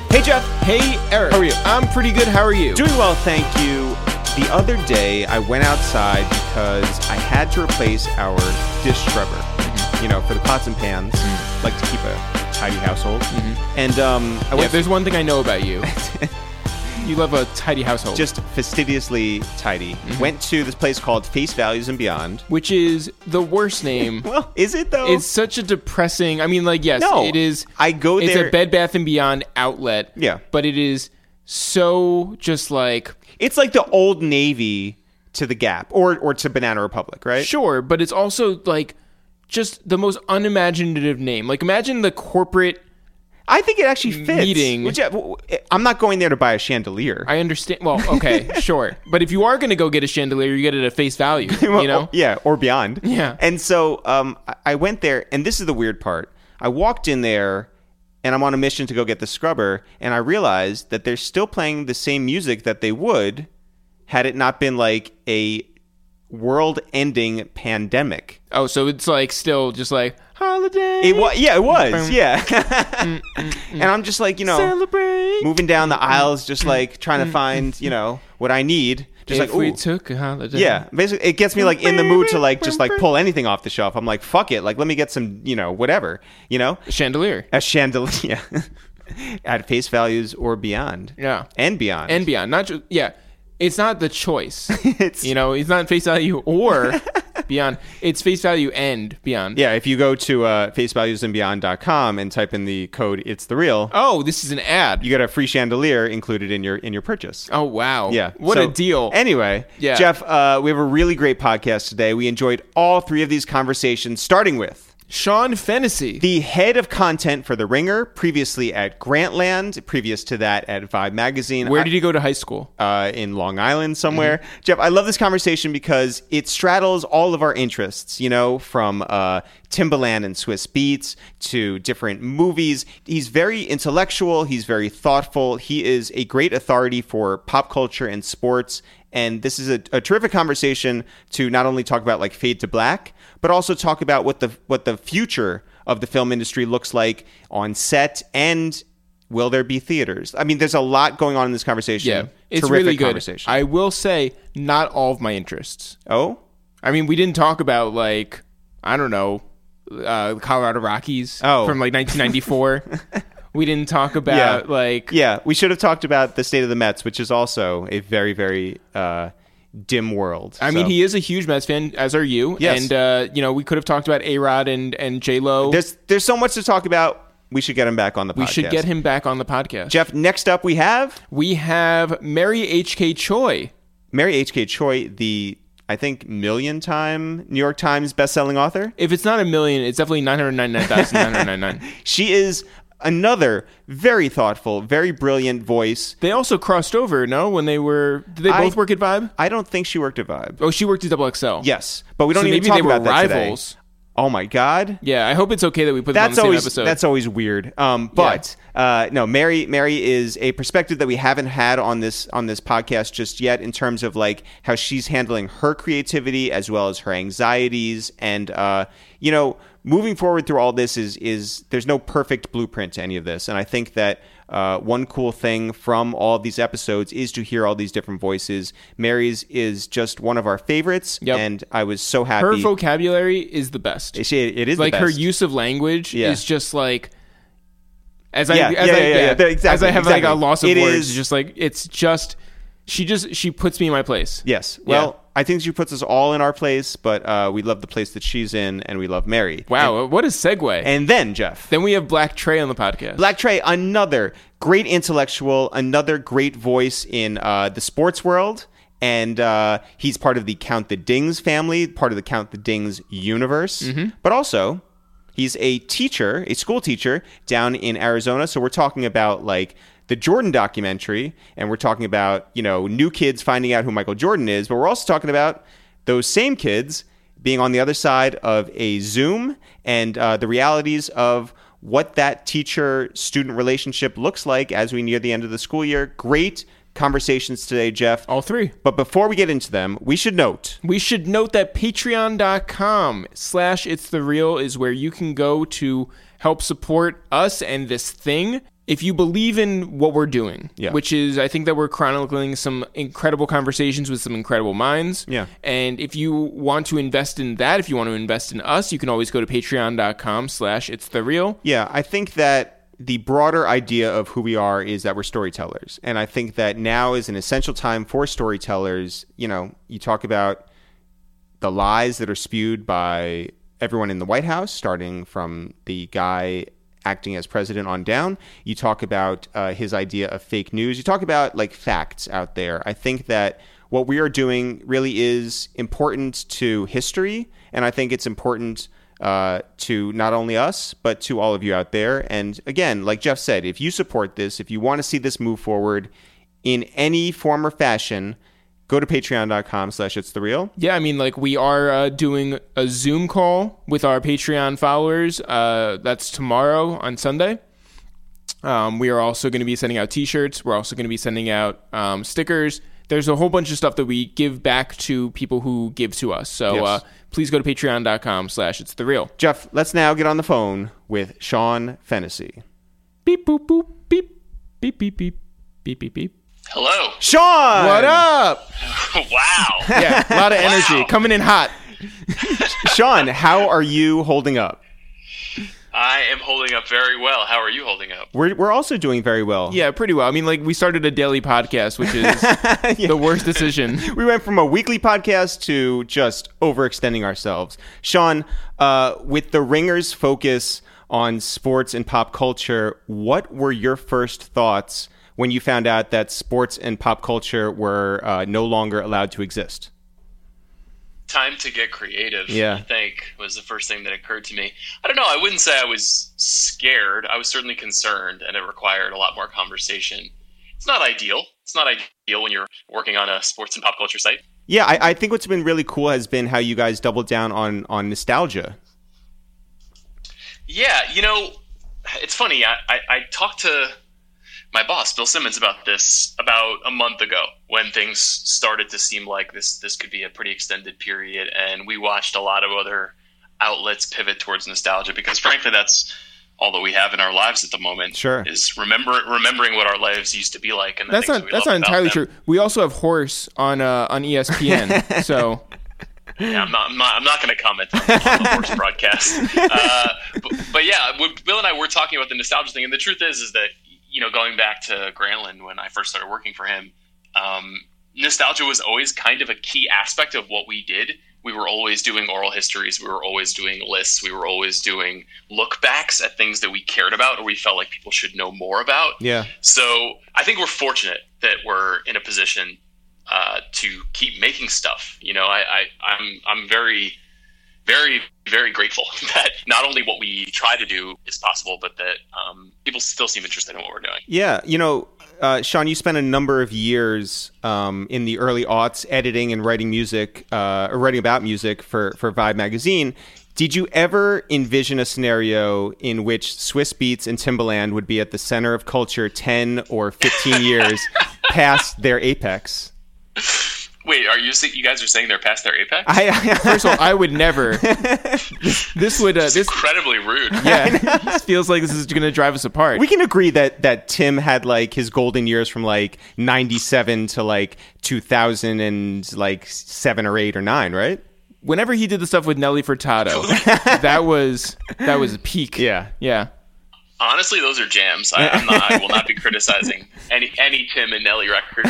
Hey, Jeff. Hey, Eric. How are you? I'm pretty good. How are you? Doing well, thank you. The other day, I went outside because I had to replace our dish scrubber. Mm-hmm. You know, for the pots and pans. Mm-hmm. Like to keep a tidy household. Mm-hmm. And I went. There's one thing I know about you. You love a tidy household. Just fastidiously tidy. Mm-hmm. Went to this place called Face Values and Beyond. Which is the worst name. Well, is it though? It's such a depressing... I mean, like, yes, no, it is. I go there... It's a Bed Bath & Beyond outlet. Yeah. But it is so just like... It's like the Old Navy to the Gap or to Banana Republic, right? Sure, but it's also like just the most unimaginative name. Like, imagine the corporate... I think it actually fits. Meeting. I'm not going there to buy a chandelier. I understand. Well, okay, sure. But if you are going to go get a chandelier, you get it at Face Value, you know? Yeah, or Beyond. Yeah. And so I went there, and this is the weird part. I walked in there, and I'm on a mission to go get the scrubber, and I realized that they're still playing the same music that they would had it not been like a world-ending pandemic. Oh, so it's like still just like... Holiday. It was, yeah. And I'm just like, celebrate. Moving down the aisles, just like trying to find, what I need. Just if like, we took a holiday. Yeah, basically, it gets me like in the mood to like just like pull anything off the shelf. I'm like, fuck it, like let me get some, whatever, A chandelier. A chandelier, at Face Values or Beyond. Yeah, and Beyond, not just It's not the choice. It's not Face Value or Beyond. It's Face Value and Beyond. Yeah, if you go to facevaluesandbeyond.com and type in the code It's the Real. Oh, this is an ad. You get a free chandelier included in your purchase. Oh, wow. Yeah. What a deal. Anyway, yeah. Jeff, we have a really great podcast today. We enjoyed all three of these conversations, starting with Sean Fennessy, the head of content for The Ringer, previously at Grantland, previous to that at Vibe Magazine. Where did you go to high school? In Long Island somewhere. Mm-hmm. Jeff, I love this conversation because it straddles all of our interests, from Timbaland and Swiss Beats to different movies. He's very intellectual. He's very thoughtful. He is a great authority for pop culture and sports. And this is a terrific conversation to not only talk about like Fade to Black, but also talk about what the future of the film industry looks like on set, and will there be theaters? I mean, there's a lot going on in this conversation. Yeah, it's terrific really good. Conversation. I will say, not all of my interests. Oh? I mean, we didn't talk about like, I don't know, Colorado Rockies from like 1994. We didn't talk about we should have talked about the state of the Mets, which is also a very, very dim world. I mean, he is a huge Mets fan, as are you. Yes. And we could have talked about A-Rod and J-Lo. There's so much to talk about. We should get him back on the podcast. We should get him back on the podcast. Jeff, next up we have Mary H.K. Choi. Mary H.K. Choi, the I think million-time New York Times bestselling author. If it's not a million, it's definitely 999,999. She is another very thoughtful, very brilliant voice. They also crossed over, no? When they were... Did they both work at Vibe? I don't think she worked at Vibe. Oh, she worked at XXL. Yes, but we don't even talk about that today. Maybe they were rivals. Oh my God! Yeah, I hope it's okay that we put them on the same episode. That's always weird. No, Mary is a perspective that we haven't had on this podcast just yet, in terms of like how she's handling her creativity as well as her anxieties, and moving forward through all this is there's no perfect blueprint to any of this, and I think that one cool thing from all of these episodes is to hear all these different voices. Mary's is just one of our favorites, and I was so happy. Her vocabulary is the best. It is like the best. Her use of language is just like as I have like a loss of words. Just like it's just she puts me in my place. Yes. Well, I think she puts us all in our place, but we love the place that she's in, and we love Mary. Wow, what a segue. And then, Jeff. Then we have Black Trey on the podcast. Black Trey, another great intellectual, another great voice in the sports world. And he's part of the Count the Dings family, part of the Count the Dings universe. Mm-hmm. But also, he's a teacher, a school teacher down in Arizona. So we're talking about like the Jordan documentary, and we're talking about, new kids finding out who Michael Jordan is, but we're also talking about those same kids being on the other side of a Zoom, and the realities of what that teacher-student relationship looks like as we near the end of the school year. Great conversations today, Jeff. All three. But before we get into them, we should note that patreon.com/itsthereal is where you can go to help support us and this thing. if you believe in what we're doing, which is, I think that we're chronicling some incredible conversations with some incredible minds. Yeah. And if you want to invest in that, if you want to invest in us, you can always go to patreon.com/itsthereal. Yeah, I think that the broader idea of who we are is that we're storytellers. And I think that now is an essential time for storytellers. You know, you talk about the lies that are spewed by everyone in the White House, starting from the guy acting as president on down. You talk about his idea of fake news. You talk about like facts out there. I think that what we are doing really is important to history, and I think it's important to not only us, but to all of you out there. And again, like Jeff said, if you support this, if you want to see this move forward in any form or fashion, go to patreon.com/itsthereal. Yeah, I mean, like, we are doing a Zoom call with our Patreon followers. That's tomorrow on Sunday. We are also going to be sending out T-shirts. We're also going to be sending out stickers. There's a whole bunch of stuff that we give back to people who give to us. So please go to patreon.com/itsthereal. Jeff, let's now get on the phone with Sean Fennessy. Beep, boop, boop, beep, beep, beep, beep, beep, beep, beep. Hello. Sean! What up? Wow. Yeah, a lot of energy. Coming in hot. Sean, how are you holding up? I am holding up very well. How are you holding up? We're also doing very well. Yeah, pretty well. I mean, like, we started a daily podcast, which is the worst decision. We went from a weekly podcast to just overextending ourselves. Sean, with the Ringer's focus on sports and pop culture, what were your first thoughts when you found out that sports and pop culture were no longer allowed to exist? Time to get creative, yeah. I think, was the first thing that occurred to me. I don't know. I wouldn't say I was scared. I was certainly concerned, and it required a lot more conversation. It's not ideal. It's not ideal when you're working on a sports and pop culture site. Yeah, I think what's been really cool has been how you guys doubled down on nostalgia. Yeah, you know, it's funny. I talked to my boss, Bill Simmons, about this about a month ago when things started to seem like this could be a pretty extended period, and we watched a lot of other outlets pivot towards nostalgia because, frankly, that's all that we have in our lives at the moment. Sure, is remembering what our lives used to be like, and that's not entirely true. We also have Horse on ESPN, so. Yeah, I'm not going to comment on the Horse broadcast. But yeah, Bill and I were talking about the nostalgia thing, and the truth is that, you know, going back to Grantland when I first started working for him, nostalgia was always kind of a key aspect of what we did. We were always doing oral histories. We were always doing lists. We were always doing look backs at things that we cared about or we felt like people should know more about. Yeah. So I think we're fortunate that we're in a position to keep making stuff. You know, I'm very, very, very grateful that not only what we try to do is possible, but that people still seem interested in what we're doing. Yeah, you know, Sean, you spent a number of years in the early aughts editing and writing music, or writing about music for Vibe magazine. Did you ever envision a scenario in which Swizz Beatz and Timbaland would be at the center of culture 10 or 15 years past their apex? Wait, you guys are saying they're past their apex? First of all, I would never. This would this incredibly rude. Yeah, this feels like this is going to drive us apart. We can agree that Tim had like his golden years from like 97 to like 2000 and like 7 or 8 or 9, right? Whenever he did the stuff with Nelly Furtado, that was a peak. Yeah. Honestly, those are jams. I will not be criticizing any Tim and Nelly records.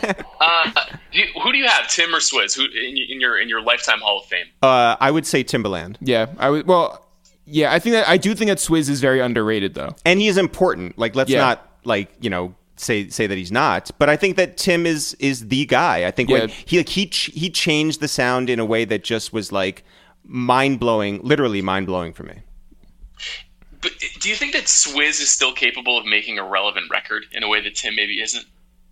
Who do you have, Tim or Swizz? Who in your lifetime Hall of Fame? I would say Timbaland. Yeah, I would. Well, yeah, I do think that Swizz is very underrated, though, and he is important. Like, let's not like say that he's not. But I think that Tim is the guy. I think when he changed the sound in a way that just was like literally mind blowing for me. But do you think that Swizz is still capable of making a relevant record in a way that Tim maybe isn't?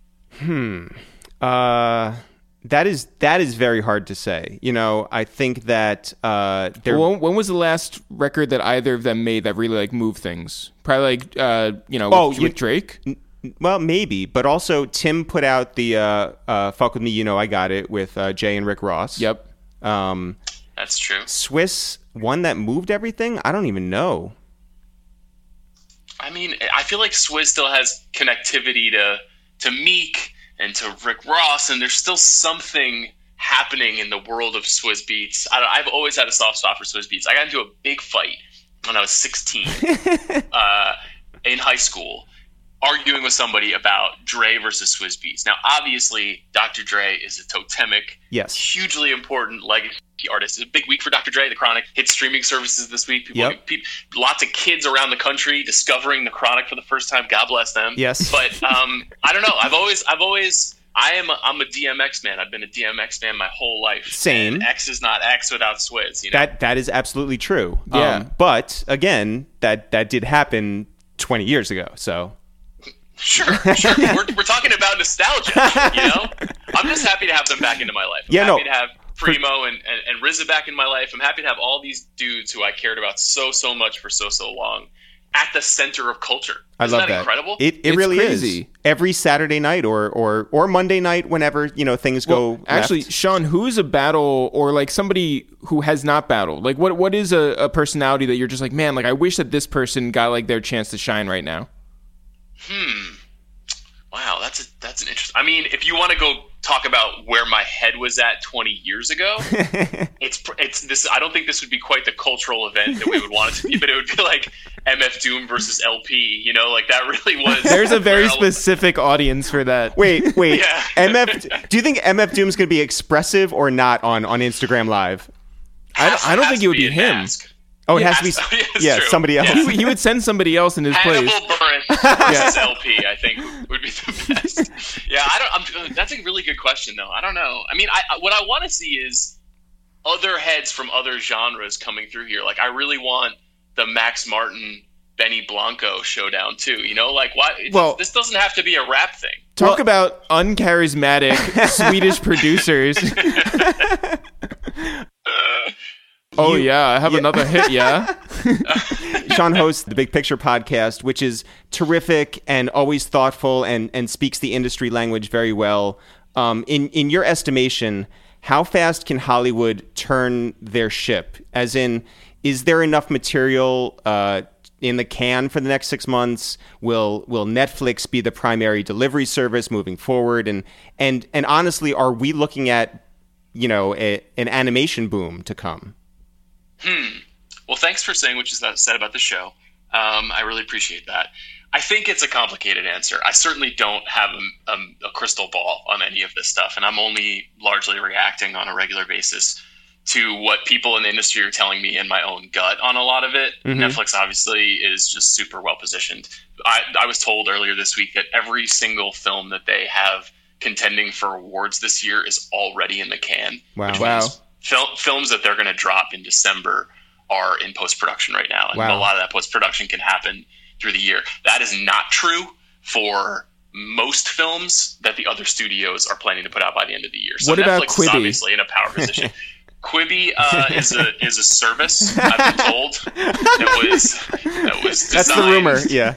That is very hard to say. You know, I think that when was the last record that either of them made that really like moved things? Probably like with Drake. Well, maybe, but also Tim put out the "Fuck With Me, You Know I Got It" with Jay and Rick Ross. Yep. That's true. Swizz, one that moved everything. I don't even know. I mean, I feel like Swizz still has connectivity to Meek and to Rick Ross, and there's still something happening in the world of Swizz Beatz. I've always had a soft spot for Swizz Beatz. I got into a big fight when I was 16 in high school, arguing with somebody about Dre versus Swizz Beatz. Now, obviously, Dr. Dre is a totemic, hugely important legacy artist. It's a big week for Dr. Dre. The Chronic hit streaming services this week. Lots of kids around the country discovering the Chronic for the first time. God bless them. Yes. But I don't know. I'm a DMX man. I've been a DMX fan my whole life. Same. And X is not X without Swizz. You know? That is absolutely true. Yeah. But again, that did happen 20 years ago. So. Sure. We're talking about nostalgia. You know, I'm just happy to have them back into my life. I'm happy to have Primo and RZA back in my life. I'm happy to have all these dudes who I cared about so much for so long at the center of culture. I love that. Incredible? It really crazy. is. Every Saturday night or Monday night, whenever things go. Actually, left. Sean, who is a battle or like somebody who has not battled? Like, what is a personality that you're just like, man, like I wish that this person got like their chance to shine right now? Wow, that's an interesting. I mean, if you want to go talk about where my head was at 20 years ago, it's this. I don't think this would be quite the cultural event that we would want it to be, but it would be like MF Doom versus LP. You know, like that really was. There's a very specific audience for that. Wait. Yeah. MF. Do you think MF Doom's going to be expressive or not on Instagram Live? I don't think it would be him. Mask. Oh, it has to be somebody else. Yeah. He would send somebody else in his place. Hannibal Buress versus LP, I think, would be the best. Yeah, that's a really good question, though. I don't know. I mean, what I want to see is other heads from other genres coming through here. Like, I really want the Max Martin, Benny Blanco showdown, too. You know, like, why? This doesn't have to be a rap thing. Talk about uncharismatic Swedish producers. I have another hit, yeah? Sean hosts the Big Picture podcast, which is terrific and always thoughtful and speaks the industry language very well. In your estimation, how fast can Hollywood turn their ship? As in, is there enough material in the can for the next 6 months? Will Netflix be the primary delivery service moving forward? And honestly, are we looking at an animation boom to come? Well, thanks for saying what you said about the show. I really appreciate that. I think it's a complicated answer. I certainly don't have a crystal ball on any of this stuff, and I'm only largely reacting on a regular basis to what people in the industry are telling me and my own gut on a lot of it. Mm-hmm. Netflix obviously is just super well positioned. I was told earlier this week that every single film that they have contending for awards this year is already in the can. Wow. Films that they're going to drop in December are in post-production right now. And a lot of that post-production can happen through the year. That is not true for most films that the other studios are planning to put out by the end of the year. So what about Netflix Quibi? Is obviously in a power position. Quibi is a service, I've been told, that was designed, that's the rumor, yeah.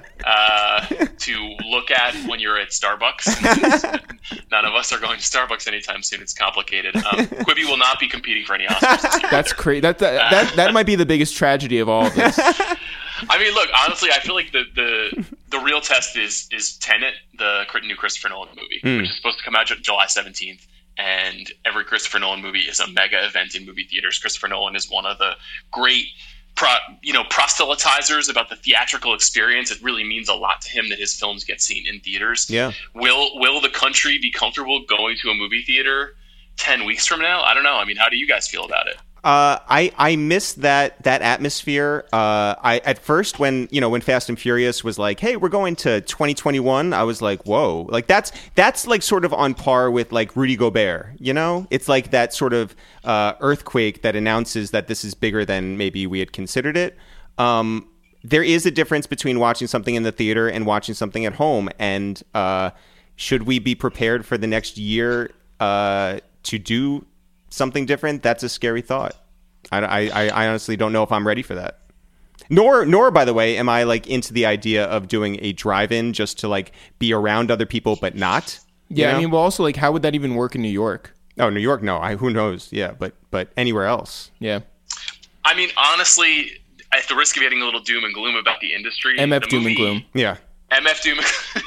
To look at when you're at Starbucks. None of us are going to Starbucks anytime soon. It's complicated. Quibi will not be competing for any Oscars this year. That's crazy. That might be the biggest tragedy of all of this. I mean, look, honestly, I feel like the real test is Tenet, the new Christopher Nolan movie, which is supposed to come out July 17th. And every Christopher Nolan movie is a mega event in movie theaters. Christopher Nolan is one of the great proselytizers about the theatrical experience. It really means a lot to him that his films get seen in theaters. Yeah. Will the country be comfortable going to a movie theater 10 weeks from now? I don't know. I mean, how do you guys feel about it? I miss that atmosphere. I at first when Fast and Furious was like, hey, we're going to 2021, I was like, whoa, like that's like sort of on par with like Rudy Gobert. It's like that sort of earthquake that announces that this is bigger than maybe we had considered it. There is a difference between watching something in the theater and watching something at home, and should we be prepared for the next year to do something different? That's a scary thought. I honestly don't know if I'm ready for that. Nor, by the way, am I like into the idea of doing a drive-in just to like be around other people, but not. Yeah, I mean, well, also like, how would that even work in New York? Oh, New York, no. Who knows? Yeah, but anywhere else. Yeah. I mean, honestly, at the risk of getting a little doom and gloom about the industry, MF Doom and Gloom. Yeah. MF Doom.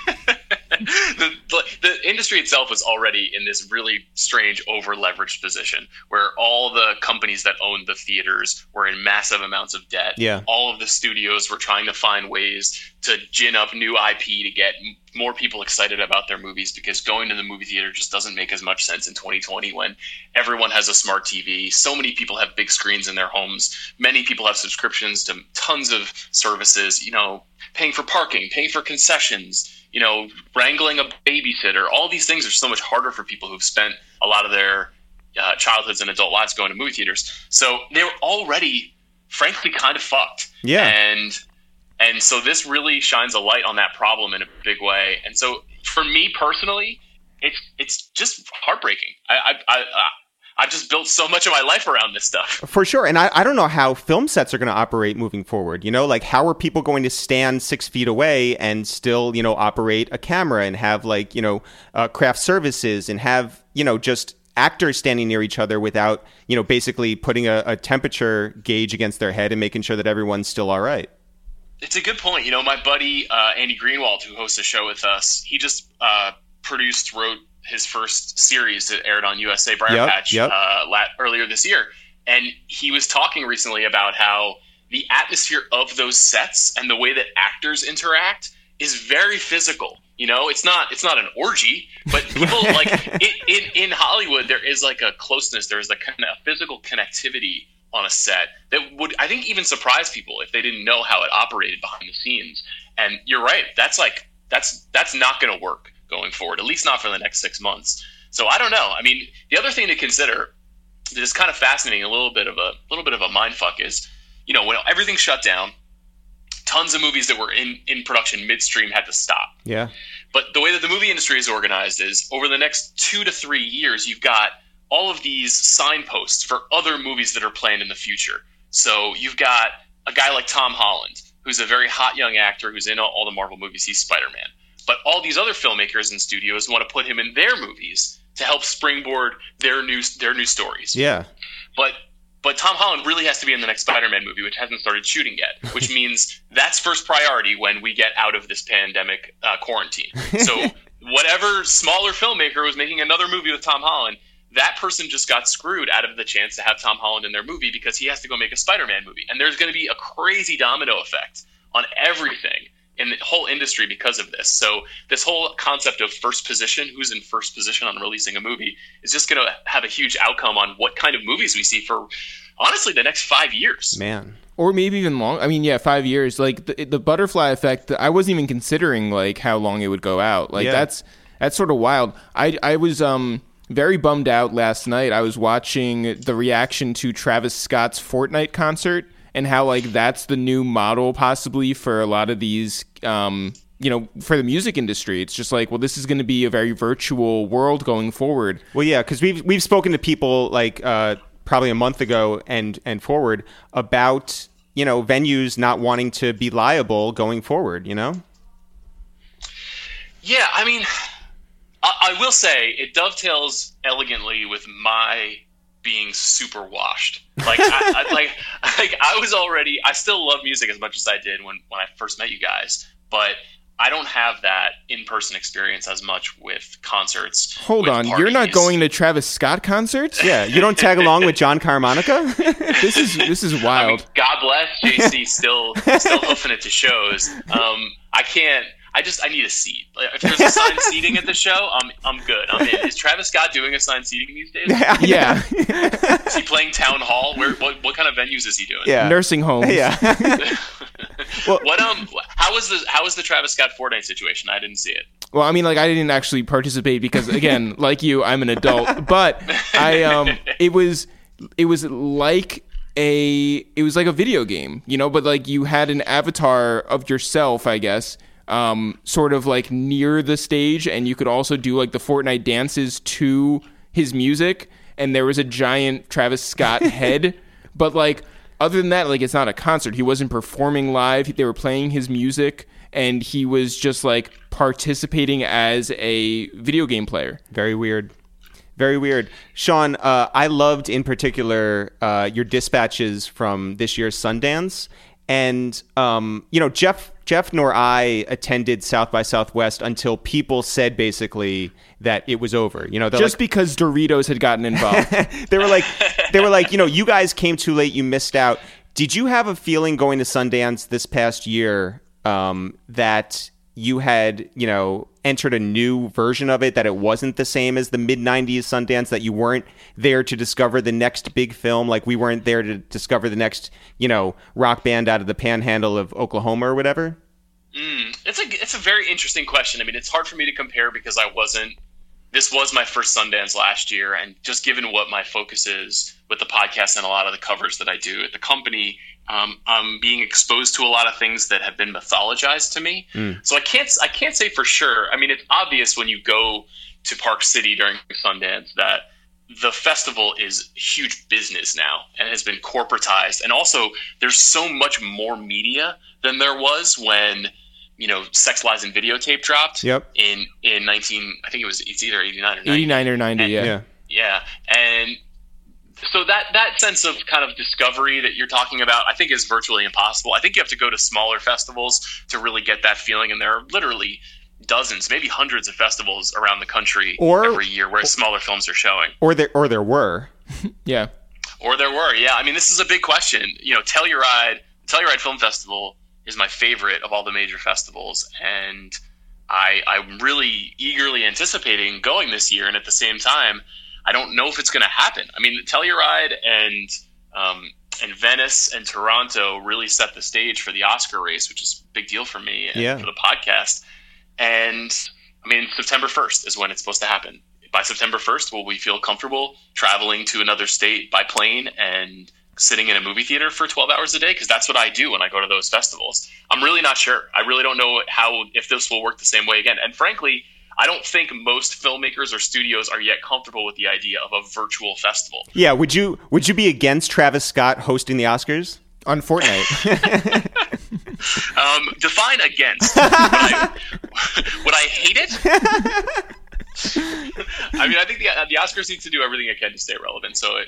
The industry itself was already in this really strange over-leveraged position where all the companies that owned the theaters were in massive amounts of debt. Yeah. All of the studios were trying to find ways to gin up new IP to get more people excited about their movies, because going to the movie theater just doesn't make as much sense in 2020 when everyone has a smart TV. So many people have big screens in their homes. Many people have subscriptions to tons of services, paying for parking, paying for concessions, wrangling a babysitter. All these things are so much harder for people who've spent a lot of their childhoods and adult lives going to movie theaters. So they were already, frankly, kind of fucked. Yeah. And so this really shines a light on that problem in a big way. And so for me personally, it's just heartbreaking. I've just built so much of my life around this stuff. For sure. And I don't know how film sets are going to operate moving forward. Like how are people going to stand 6 feet away and still, operate a camera and have craft services and have, just actors standing near each other without, basically putting a temperature gauge against their head and making sure that everyone's still all right. It's a good point. My buddy, Andy Greenwald, who hosts a show with us, he just wrote his first series that aired on USA Briar Patch earlier this year. And he was talking recently about how the atmosphere of those sets and the way that actors interact is very physical. It's not an orgy, but people in Hollywood, there is like a closeness. There is like a physical connectivity on a set that would, I think, even surprise people if they didn't know how it operated behind the scenes. And you're right. That's not going to work going forward, at least not for the next 6 months. So I don't know. I mean, the other thing to consider that is kind of fascinating, a little bit of a mindfuck is, when everything shut down, tons of movies that were in production midstream had to stop. Yeah. But the way that the movie industry is organized is over the next 2 to 3 years, you've got all of these signposts for other movies that are planned in the future. So you've got a guy like Tom Holland, who's a very hot young actor who's in all the Marvel movies. He's Spider-Man. But all these other filmmakers and studios want to put him in their movies to help springboard their new stories. Yeah. But Tom Holland really has to be in the next Spider-Man movie, which hasn't started shooting yet, which means that's first priority when we get out of this pandemic quarantine. So whatever smaller filmmaker was making another movie with Tom Holland, that person just got screwed out of the chance to have Tom Holland in their movie because he has to go make a Spider-Man movie. And there's going to be a crazy domino effect on everything in the whole industry because of this. So this whole concept of first position, who's in first position on releasing a movie, is just going to have a huge outcome on what kind of movies we see for, honestly, the next 5 years. Man. Or maybe even long. I mean, 5 years. Like the butterfly effect, I wasn't even considering like how long it would go out. Like that's sort of wild. I was very bummed out last night. I was watching the reaction to Travis Scott's Fortnite concert and how like that's the new model possibly for a lot of these for the music industry. It's just like, well, this is going to be a very virtual world going forward. Well, yeah, because we've spoken to people like probably a month ago and forward about venues not wanting to be liable going forward. Yeah, I mean, I will say it dovetails elegantly with my being super washed. Like I still love music as much as I did when I first met you guys, but I don't have that in-person experience as much with concerts. Hold on, parties. You're not going to Travis Scott concerts? Yeah, you don't tag along with John Carmonica? This is wild. I mean, God bless JC, still hoofing it to shows. I need a seat. Like, if there's assigned seating at the show, I'm good. I'm in. Is Travis Scott doing assigned seating these days? Yeah. Is he playing town hall? What kind of venues is he doing? Yeah. Nursing homes. Yeah. Well, how was the Travis Scott Fortnite situation? I didn't see it. Well, I mean, like I didn't actually participate because, again, like you, I'm an adult. But it was like a video game, but like you had an avatar of yourself, I guess. Sort of like near the stage, and you could also do like the Fortnite dances to his music, and there was a giant Travis Scott head. But like other than that, like it's not a concert. He wasn't performing live. They were playing his music, and he was just like participating as a video game player. Very weird. Very weird. Sean, I loved in particular your dispatches from this year's Sundance. And Jeff nor I attended South by Southwest until people said basically that it was over. Just because Doritos had gotten involved. They were like, you guys came too late, you missed out. Did you have a feeling going to Sundance this past year that you had, entered a new version of it, that it wasn't the same as the mid-90s Sundance, that you weren't there to discover the next big film, like we weren't there to discover the next, rock band out of the panhandle of Oklahoma or whatever? It's a very interesting question. I mean, it's hard for me to compare because this was my first Sundance last year, and just given what my focus is with the podcast and a lot of the covers that I do at the company, I'm being exposed to a lot of things that have been mythologized to me. So I can't say for sure. I mean, it's obvious when you go to Park City during Sundance that the festival is huge business now and has been corporatized. And also there's so much more media than there was when, Sex, Lies, and Videotape dropped in 19, I think it's either 89 or 90. 89 or 90, yeah. Yeah. And so that sense of kind of discovery that you're talking about, I think is virtually impossible. I think you have to go to smaller festivals to really get that feeling. And there are literally dozens, maybe hundreds of festivals around the country every year where smaller films are showing. Or there were. Yeah. Or there were. Yeah. I mean, this is a big question. Telluride Film Festival is my favorite of all the major festivals. And I'm really eagerly anticipating going this year. And at the same time, I don't know if it's going to happen. I mean, Telluride and Venice and Toronto really set the stage for the Oscar race, which is a big deal for me and for the podcast. And I mean, September 1st is when it's supposed to happen. By September 1st, will we feel comfortable traveling to another state by plane and sitting in a movie theater for 12 hours a day? Because that's what I do when I go to those festivals. I'm really not sure. I really don't know if this will work the same way again. And frankly, I don't think most filmmakers or studios are yet comfortable with the idea of a virtual festival. Yeah, would you be against Travis Scott hosting the Oscars on Fortnite? Define against. Would I hate it? I mean, I think the Oscars need to do everything it can to stay relevant. So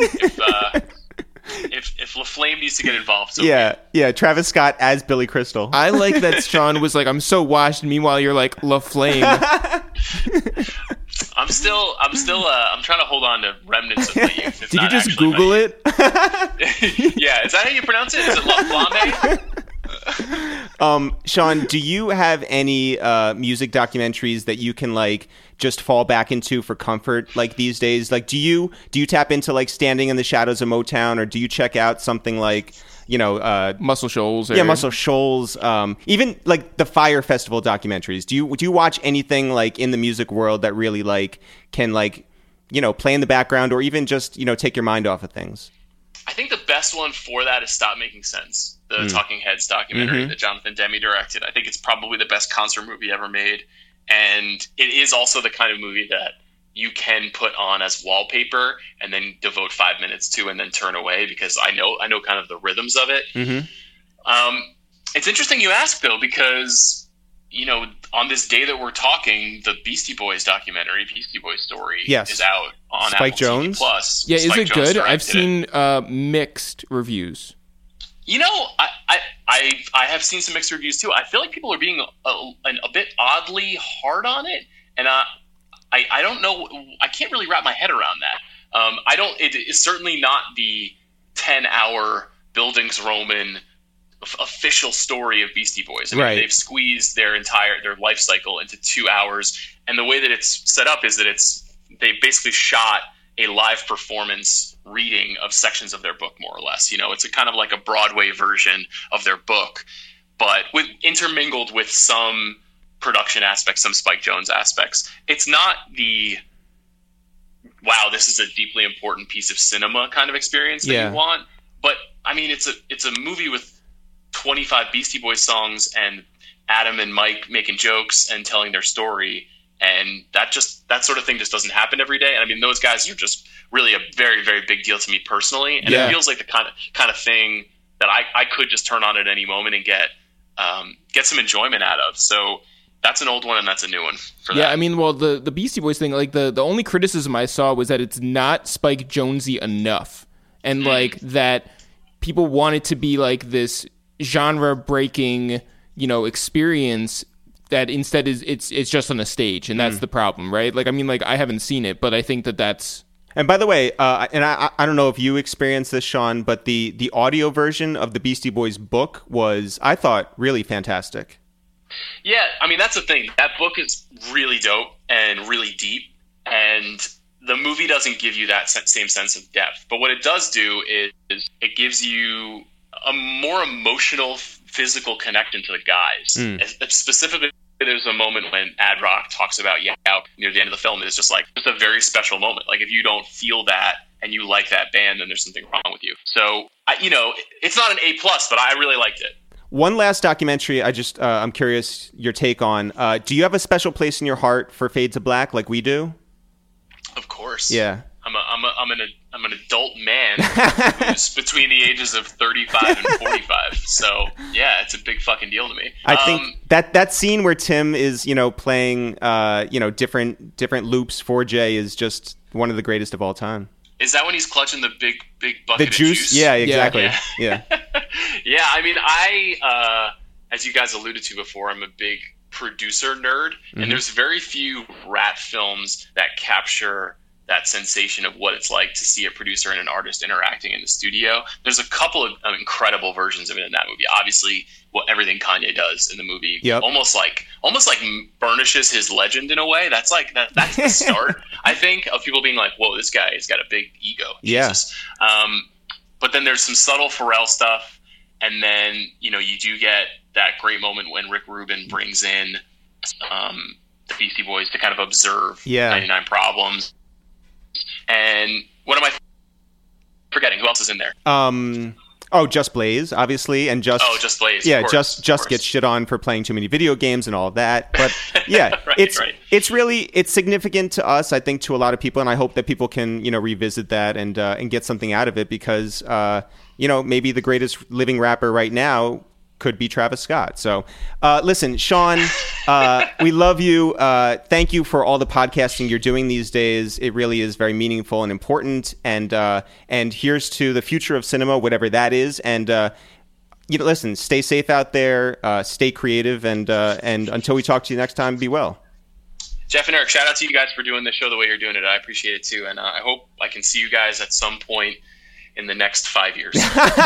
if LaFlame needs to get involved, so yeah, Travis Scott as Billy Crystal. I like that Sean was like, "I'm so washed," and meanwhile you're like LaFlame. I'm trying to hold on to remnants of my youth. Did you just Google it? Yeah, is that how you pronounce it? Is it LaFlame? Sean, do you have any music documentaries that you can just fall back into for comfort these days? Do you tap into Standing in the Shadows of Motown, or do you check out something Muscle Shoals? Muscle Shoals. Even the Fire Festival documentaries. Do you watch anything in the music world that really can play in the background, or even just take your mind off of things? I think the best one for that is Stop Making Sense, the Talking Heads documentary that Jonathan Demme directed. I think it's probably the best concert movie ever made. And it is also the kind of movie that you can put on as wallpaper and then devote 5 minutes to and then turn away, because I know kind of the rhythms of it. It's interesting you ask, though, because, on this day that we're talking, the Beastie Boys documentary, Beastie Boys Story, is out on Spike Apple Jones? TV Plus. Yeah, Spike is it Jones good? I've directed it. seen mixed reviews. I have seen some mixed reviews too. I feel like people are being a bit oddly hard on it, and I don't know. I can't really wrap my head around that. It is certainly not the 10-hour Bildungsroman official story of Beastie Boys. I mean, they've squeezed their life cycle into 2 hours, and the way that it's set up is that they basically shot a live performance reading of sections of their book, more or less. It's a kind of like a Broadway version of their book, but intermingled with some production aspects, some Spike Jones aspects. It's not the wow, this is a deeply important piece of cinema kind of experience that you want, but I mean, it's a movie with 25 Beastie Boys songs and Adam and Mike making jokes and telling their story. And that sort of thing just doesn't happen every day. And I mean, those guys are just really a very, very big deal to me personally. And it feels like the kind of thing that I could just turn on at any moment and get some enjoyment out of. So that's an old one and that's a new one for that. Yeah, I mean, well, the Beastie Boys thing, the only criticism I saw was that it's not Spike Jonesy enough. And that people want it to be this genre breaking, experience that instead it's just on a stage, and that's the problem, right? Like, I mean, like, I haven't seen it, but I think that's. And by the way, and I don't know if you experienced this, Sean, but the audio version of the Beastie Boys book was, I thought, really fantastic. Yeah, I mean, that's the thing. That book is really dope and really deep, and the movie doesn't give you that same sense of depth. But what it does do is it gives you a more emotional, physical connection to the guys. Specifically, there's a moment when Ad Rock talks about Yao near the end of the film. It's just a very special moment. Like, if you don't feel that and you like that band, then there's something wrong with you. So, it's not an A+, but I really liked it. One last documentary I'm curious your take on. Do you have a special place in your heart for Fade to Black like we do? Of course. Yeah. I'm an adult man who's between the ages of 35 and 45. So yeah, it's a big fucking deal to me. I think that scene where Tim is, playing, different loops for Jay is just one of the greatest of all time. Is that when he's clutching the big bucket of juice? Yeah, exactly. Yeah. Yeah. I mean, I as you guys alluded to before, I'm a big producer nerd, and there's very few rap films that capture that sensation of what it's like to see a producer and an artist interacting in the studio. There's a couple of incredible versions of it in that movie. Obviously, everything Kanye does in the movie, almost like burnishes his legend in a way. That's that's the start, I think, of people being like, "Whoa, this guy has got a big ego." Jesus. But then there's some subtle Pharrell stuff, and then you do get that great moment when Rick Rubin brings in the Beastie Boys to kind of observe 99 Problems. And what am I forgetting? Who else is in there? Just Blaze, obviously, and Just Blaze. Yeah, just gets shit on for playing too many video games and all of that. But yeah, it's significant to us, I think, to a lot of people, and I hope that people can revisit that and get something out of it because maybe the greatest living rapper right now could be Travis Scott. So, listen, Sean, we love you. Thank you for all the podcasting you're doing these days. It really is very meaningful and important. And here's to the future of cinema, whatever that is. And listen, stay safe out there. Stay creative. And until we talk to you next time, be well. Jeff and Eric, shout out to you guys for doing this show the way you're doing it. I appreciate it too. And I hope I can see you guys at some point in the next 5 years.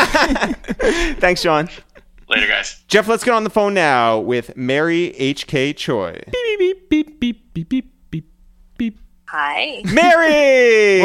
Thanks, Sean. Later, guys. Jeff, let's get on the phone now with Mary H.K. Choi. Beep, beep, beep, beep, beep, beep, beep, beep. Hi. Mary!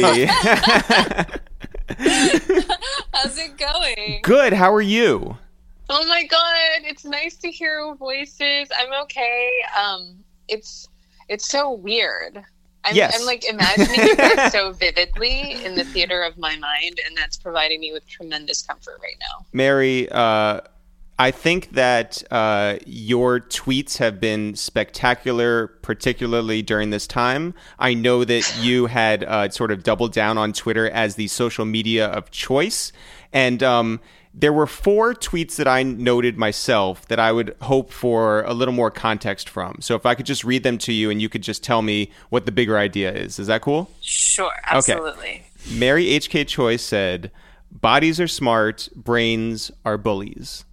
How's it going? Good. How are you? Oh, my God. It's nice to hear your voices. I'm okay. It's so weird. I'm imagining you guys so vividly in the theater of my mind, and that's providing me with tremendous comfort right now. Mary, I think that your tweets have been spectacular, particularly during this time. I know that you had sort of doubled down on Twitter as the social media of choice. And there were 4 tweets that I noted myself that I would hope for a little more context from. So if I could just read them to you and you could just tell me what the bigger idea is. Is that cool? Sure, absolutely. Okay. Mary H.K. Choi said, "Bodies are smart, brains are bullies."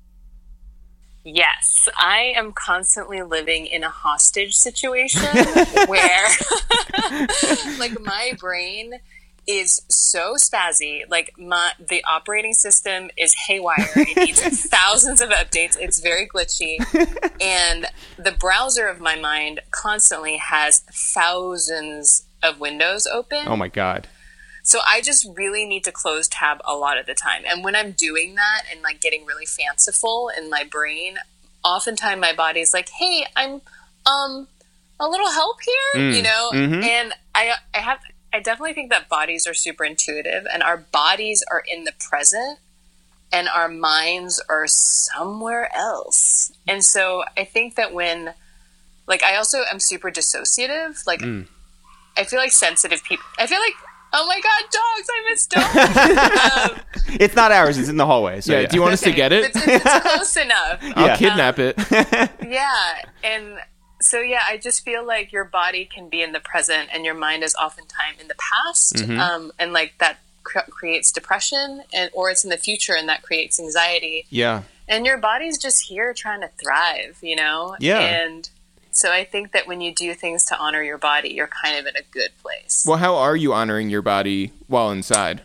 Yes, I am constantly living in a hostage situation where my brain is so spazzy. The operating system is haywire. It needs thousands of updates. It's very glitchy. And the browser of my mind constantly has thousands of windows open. Oh my God. So I just really need to close tab a lot of the time. And when I'm doing that and getting really fanciful in my brain, oftentimes my body's like, "Hey, I'm a little help here," Mm-hmm. And I definitely think that bodies are super intuitive, and our bodies are in the present and our minds are somewhere else. And so I think that when I also am super dissociative, I feel like sensitive people, oh my God, dogs! I miss dogs. It's not ours. It's in the hallway. So yeah. Do you want us to get it? It's close enough. I'll kidnap it. Yeah. And so, yeah, I just feel like your body can be in the present and your mind is oftentimes in the past. Mm-hmm. And creates depression, or it's in the future and that creates anxiety. Yeah. And your body's just here trying to thrive, you know? Yeah. And so I think that when you do things to honor your body, you're kind of in a good place. Well, how are you honoring your body while inside?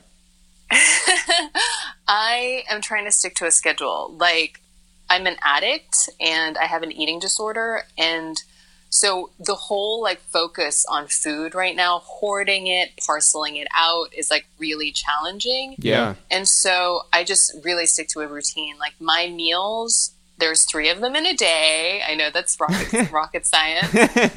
I am trying to stick to a schedule. Like, I'm an addict and I have an eating disorder, and so the whole like focus on food right now, hoarding it, parceling it out, is like really challenging. Yeah. And so I just really stick to a routine. Like my meals, there's 3 of them in a day. I know that's rocket science.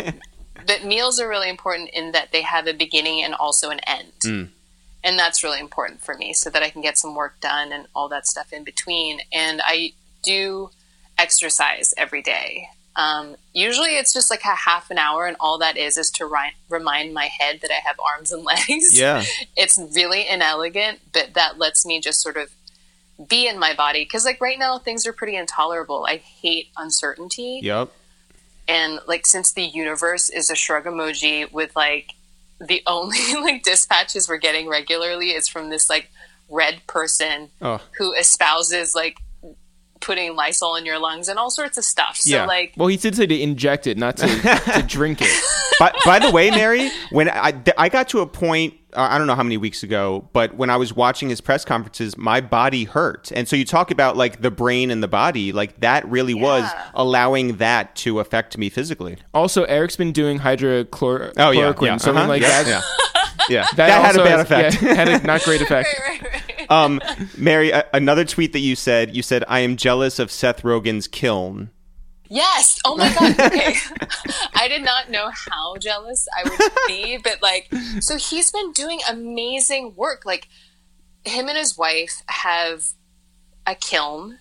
But meals are really important in that they have a beginning and also an end. And that's really important for me so that I can get some work done and all that stuff in between. And I do exercise every day. Usually it's just like a half an hour, and all that is to remind my head that I have arms and legs. Yeah. It's really inelegant, but that lets me just sort of be in my body. Because like right now things are pretty intolerable. I hate uncertainty. Yep. And like since the universe is a shrug emoji with like the only like dispatches we're getting regularly is from this like red person who espouses like putting Lysol in your lungs and all sorts of stuff. So like, well, he did say to inject it, not to drink it. By the way, Mary, when I got to a point, I don't know how many weeks ago, but when I was watching his press conferences, my body hurt. And so you talk about like the brain and the body, like that really was allowing that to affect me physically. Also, Eric's been doing hydrochloroquine, something like that. Yeah, that had a also bad effect. Had a not great effect. Right. Mary, another tweet that you said, I am jealous of Seth Rogen's kiln. Yes. Oh my God. Okay. I did not know how jealous I would be, but like, so he's been doing amazing work. Like him and his wife have a kiln.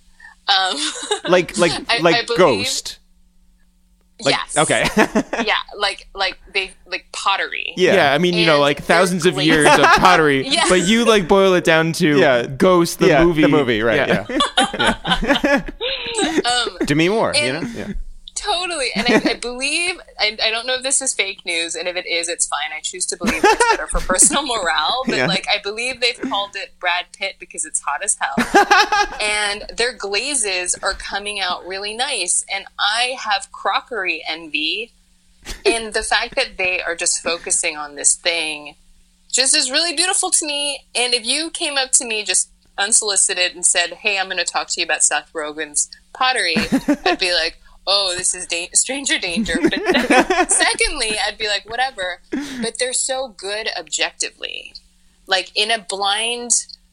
Like I believe, Ghost. Like, yes. Okay. Yeah. Like they like pottery. Yeah. I mean, you know, And like thousands of they're years of pottery, Yes. but you like boil it down to Ghost, the movie. The movie, right? Yeah. Demi Moore, you know? Yeah. Totally. And I believe, I don't know if this is fake news, and if it is, it's fine. I choose to believe it's better for personal morale. But like, I believe they've called it Brad Pitt because it's hot as hell. And their glazes are coming out really nice. And I have crockery envy. And the fact that they are just focusing on this thing just is really beautiful to me. And if you came up to me just unsolicited and said, hey, I'm going to talk to you about Seth Rogen's pottery, I'd be like, oh, this is stranger danger. But secondly, I'd be like, whatever. But they're so good objectively. Like in a blind,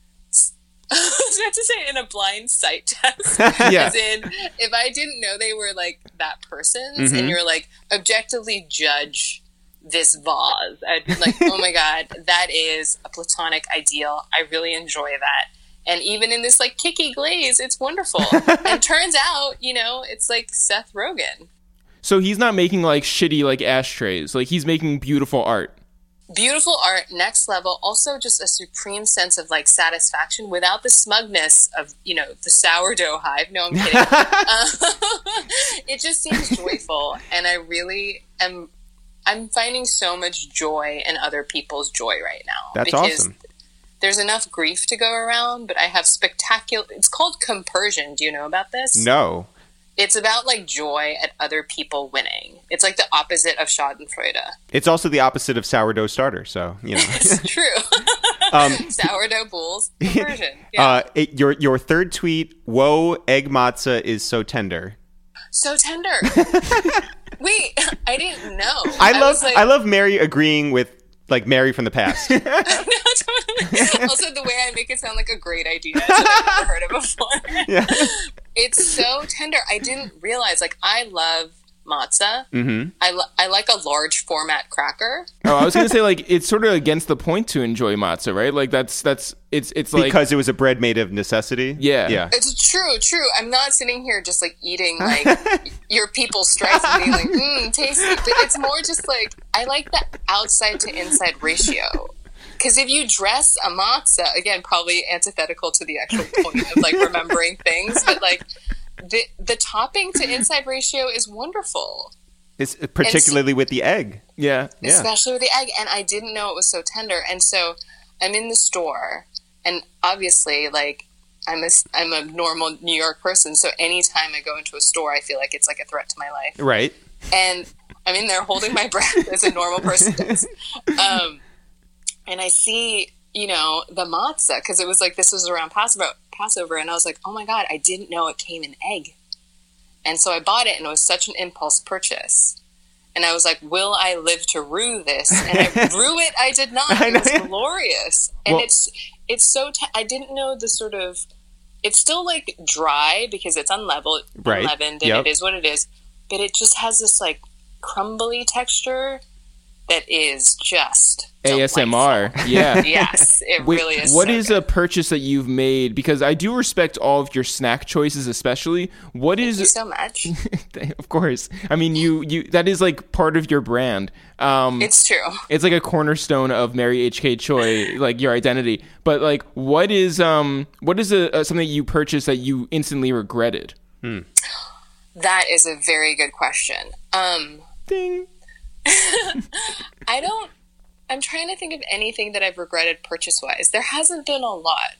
I was about to say in a blind sight test. As in, if I didn't know they were like that person's and you're like, objectively judge this vase, I'd be like, oh my God, that is a platonic ideal. I really enjoy that. And even in this like kicky glaze, it's wonderful. And turns out, you know, it's like Seth Rogen. So he's not making like shitty like ashtrays. Like he's making beautiful art. Beautiful art, next level. Also just a supreme sense of like satisfaction without the smugness of, you know, the sourdough hive. No, I'm kidding. It just seems joyful. And I really am, I'm finding so much joy in other people's joy right now. That's awesome. There's enough grief to go around, but I have spectacular... It's called compersion. Do you know about this? No. It's about, like, joy at other people winning. It's like the opposite of schadenfreude. It's also the opposite of sourdough starter, so, you know. It's true. Sourdough bulls, compersion. Yeah. Your third tweet, whoa, egg matzah is so tender. So tender. Wait, I didn't know. I love Mary agreeing with, like, Mary from the past. No, totally. Also, the way I make it sound like a great idea that I've never heard of before. Yeah. It's so tender. I didn't realize, like, I love matzah. Mm-hmm. I like a large format cracker. Oh, I was going to say, like, it's sort of against the point to enjoy matzah, right? Like, it's like... Because it was a bread made of necessity? Yeah. It's true. I'm not sitting here just, like, eating, like, your people's strife and being like, tasty. But it's more just, like, I like the outside to inside ratio. Because if you dress a matzah, again, probably antithetical to the actual point of, like, remembering things, but, like, the topping to inside ratio is wonderful. It's particularly with the egg. Yeah. Especially with the egg. And I didn't know it was so tender. And so I'm in the store, and obviously, like, I'm a normal New York person, so anytime I go into a store, I feel like it's like a threat to my life. Right. And I'm in there holding my breath as a normal person does. And I see, you know, the matzah, because it was like, this was around Passover, and I was like, oh my God, I didn't know it came in egg. And so I bought it, and it was such an impulse purchase. And I was like, will I live to rue this? And I rue it. I did not. It was glorious. And well, it's so, I didn't know the sort of, it's still like dry because it's unleavened, and it is what it is. But it just has this like crumbly texture that is just ASMR. Delightful. Yeah. Yes, it really is. What is a purchase that you've made? Because I do respect all of your snack choices, especially. Thank you so much. Of course. I mean, you that is like part of your brand. It's true. It's like a cornerstone of Mary H.K. Choi, like your identity. But like, what is something that you purchased that you instantly regretted? That is a very good question. Ding. I'm trying to think of anything that I've regretted purchase-wise. There hasn't been a lot.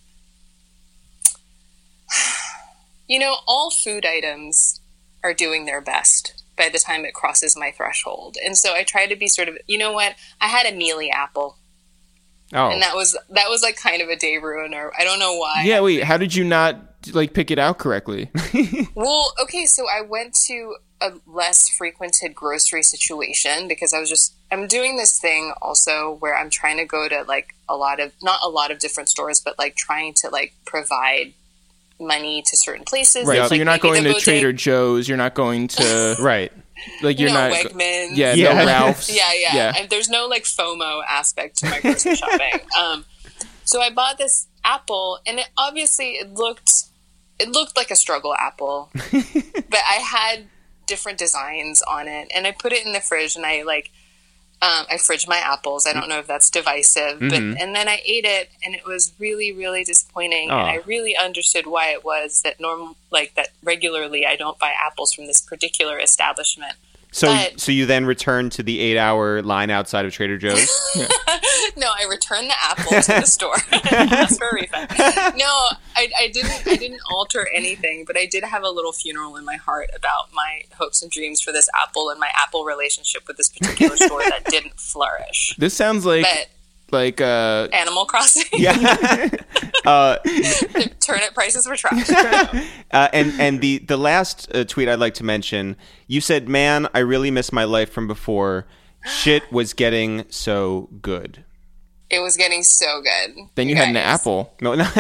You know, all food items are doing their best by the time it crosses my threshold. And so I try to be sort of, you know what? I had a mealy apple. Oh. And that was like kind of a day ruiner. I don't know why. Yeah, wait, how did you not like pick it out correctly? Well, okay, so I went to a less frequented grocery situation because I'm doing this thing also where I'm trying to go to like not a lot of different stores, but like trying to like provide money to certain places. Right. So like you're not going to Trader Joe's. You're not going to right. Like you're not Wegmans. Yeah. No Ralph's. Yeah. And there's no like FOMO aspect to my grocery shopping. So I bought this apple, and it looked like a struggle apple, but I had different designs on it, and I put it in the fridge, and I fridged my apples. I don't know if that's divisive, but and then I ate it, and it was really, really disappointing. And I really understood why it was that that regularly I don't buy apples from this particular establishment. So you then returned to the 8-hour line outside of Trader Joe's? No, I returned the apple to the store and asked for a refund. No, I didn't alter anything, but I did have a little funeral in my heart about my hopes and dreams for this apple and my apple relationship with this particular store that didn't flourish. This sounds like Animal Crossing. Yeah. Turnip prices were trash. And the last tweet I'd like to mention, you said, "Man, I really miss my life from before. Shit was getting so good." It was getting so good. Then you had an apple. No, no,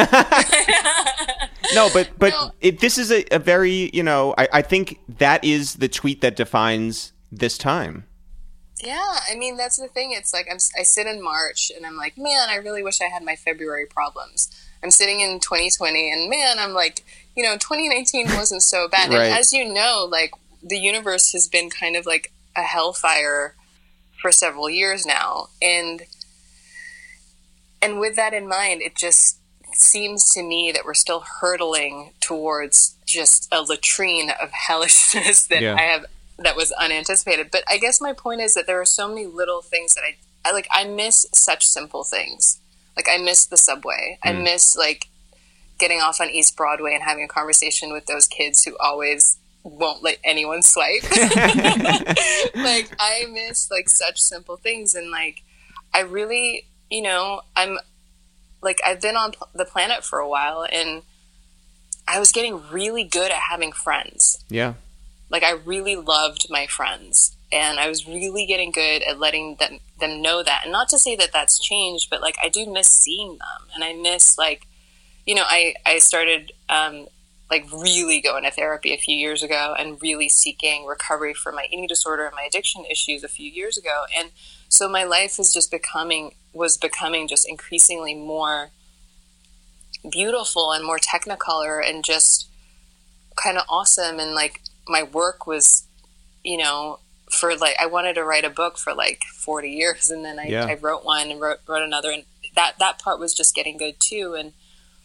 but no. This is a very, I think that is the tweet that defines this time. Yeah, I mean, that's the thing. It's like I sit in March and I'm like, man, I really wish I had my February problems. I'm sitting in 2020 and man, I'm like, 2019 wasn't so bad. Right. And as you know, like the universe has been kind of like a hellfire for several years now. And with that in mind, it just seems to me that we're still hurtling towards just a latrine of hellishness that was unanticipated. But I guess my point is that there are so many little things that I miss such simple things. Like I miss the subway. I miss like getting off on East Broadway and having a conversation with those kids who always won't let anyone swipe. Like I miss like such simple things. And like, I really, I've been on the planet for a while and I was getting really good at having friends. Yeah. Like I really loved my friends and I was really getting good at letting them know that. And not to say that that's changed, but like I do miss seeing them. And I miss like, I started like really going to therapy a few years ago and really seeking recovery for my eating disorder and my addiction issues a few years ago. And so my life was becoming just increasingly more beautiful and more technicolor and just kind of awesome. And like, my work was, for like, I wanted to write a book for like 40 years. And then I wrote one and wrote another. And that part was just getting good too. And,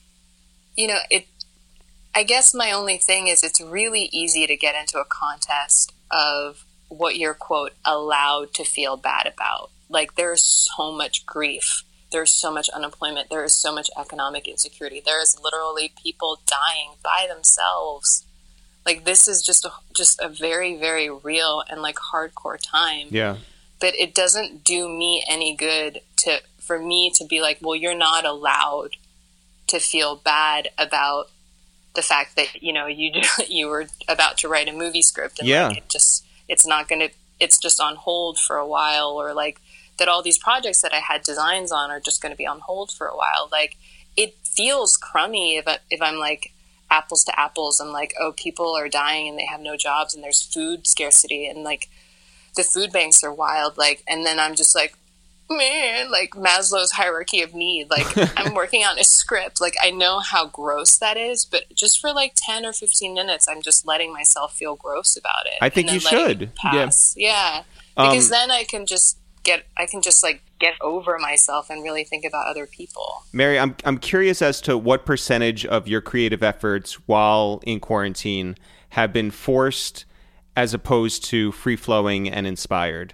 I guess my only thing is it's really easy to get into a contest of what you're, quote, allowed to feel bad about. Like there's so much grief there's so much unemployment. There is so much economic insecurity. There is literally people dying by themselves. Like, this is just a very, very real and like hardcore time. Yeah. But it doesn't do me any good for me to be like, well, you're not allowed to feel bad about the fact that, you know, you were about to write a movie script and like, it's just on hold for a while, or like that all these projects that I had designs on are just going to be on hold for a while. Like, it feels crummy if I'm like apples to apples and like, oh, people are dying and they have no jobs and there's food scarcity and like the food banks are wild. Like, and then I'm just like, man, like Maslow's hierarchy of need. Like, I'm working on a script. Like, I know how gross that is, but just for like 10 or 15 minutes, I'm just letting myself feel gross about it. I think you should. Yeah. Because then I can just get over myself and really think about other people. Mary, I'm curious as to what percentage of your creative efforts while in quarantine have been forced as opposed to free-flowing and inspired.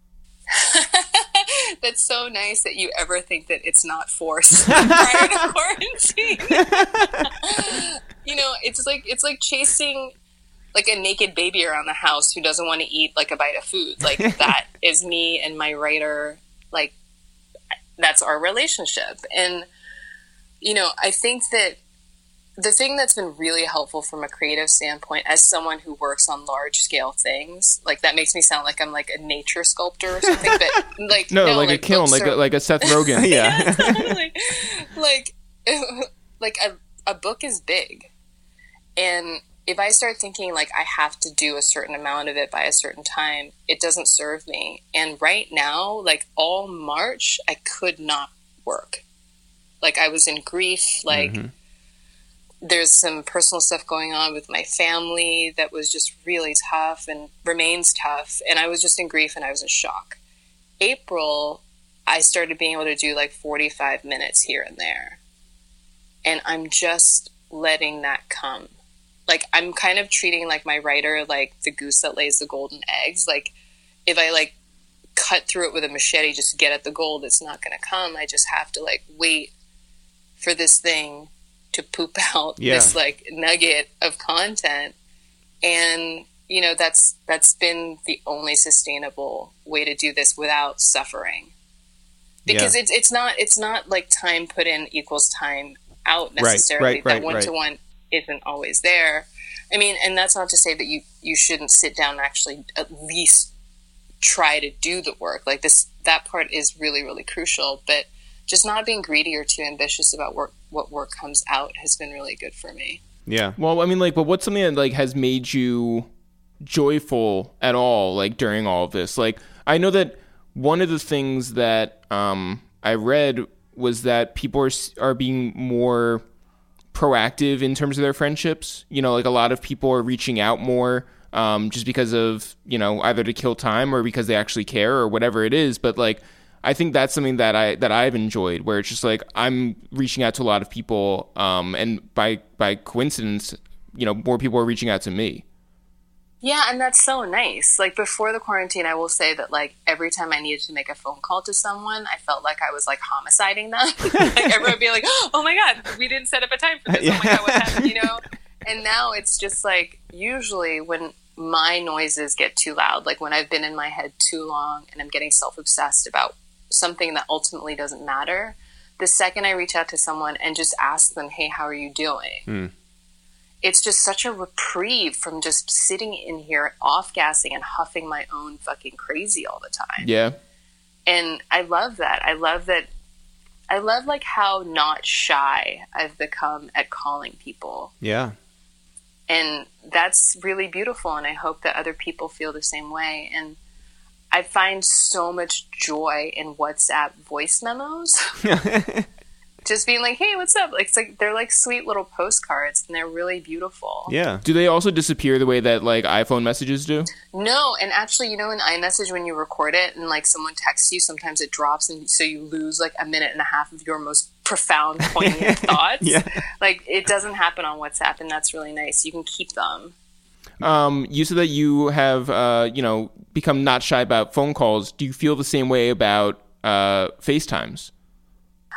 That's so nice that you ever think that it's not forced prior to quarantine. You know, it's like chasing like a naked baby around the house who doesn't want to eat like a bite of food. Like, that is me and my writer. Like, that's our relationship. And, you know, I think that the thing that's been really helpful from a creative standpoint, as someone who works on large scale things, like, that makes me sound like I'm like a nature sculptor or something, but like, no, like a kiln, like a Seth Rogen. Yeah. Totally. Like a book is big. And if I start thinking like I have to do a certain amount of it by a certain time, it doesn't serve me. And right now, like all March, I could not work. Like, I was in grief, like, there's some personal stuff going on with my family that was just really tough and remains tough. And I was just in grief and I was in shock. April, I started being able to do like 45 minutes here and there. And I'm just letting that come. Like, I'm kind of treating like my writer like the goose that lays the golden eggs. Like, if I like cut through it with a machete just to get at the gold, it's not going to come. I just have to like wait for this thing to poop out this like nugget of content. And, you know, that's been the only sustainable way to do this without suffering. Because it's not like time put in equals time out necessarily. That one-to-one isn't always there. I mean, and that's not to say that you shouldn't sit down and actually at least try to do the work. Like, that part is really, really crucial. But just not being greedy or too ambitious about what work comes out has been really good for me. Yeah. Well, I mean, like, but what's something that like has made you joyful at all, like during all of this? Like, I know that one of the things that I read was that people are being more proactive in terms of their friendships. You know, like a lot of people are reaching out more just because of, you know, either to kill time or because they actually care or whatever it is. But like, I think that's something that I've enjoyed, where it's just like I'm reaching out to a lot of people, and by coincidence, you know, more people are reaching out to me. Yeah, and that's so nice. Like, before the quarantine, I will say that like every time I needed to make a phone call to someone, I felt like I was like homiciding them. Like, everyone would be like, "Oh my god, we didn't set up a time for this. Oh my god, what happened?" You know. And now it's just like, usually when my noises get too loud, like when I've been in my head too long and I'm getting self-obsessed about something that ultimately doesn't matter, the second I reach out to someone and just ask them, "Hey, how are you doing?" It's just such a reprieve from just sitting in here off-gassing and huffing my own fucking crazy all the time. Yeah. And I love that. I love like how not shy I've become at calling people. Yeah. And that's really beautiful, and I hope that other people feel the same way. And I find so much joy in WhatsApp voice memos. Just being like, "Hey, what's up?" Like, it's like they're like sweet little postcards, and they're really beautiful. Yeah. Do they also disappear the way that like iPhone messages do? No, and actually, you know, in iMessage, when you record it and like someone texts you, sometimes it drops, and so you lose like a minute and a half of your most profound, poignant thoughts. Yeah. Like, it doesn't happen on WhatsApp, and that's really nice. You can keep them. You said that you have, you know, become not shy about phone calls. Do you feel the same way about FaceTimes?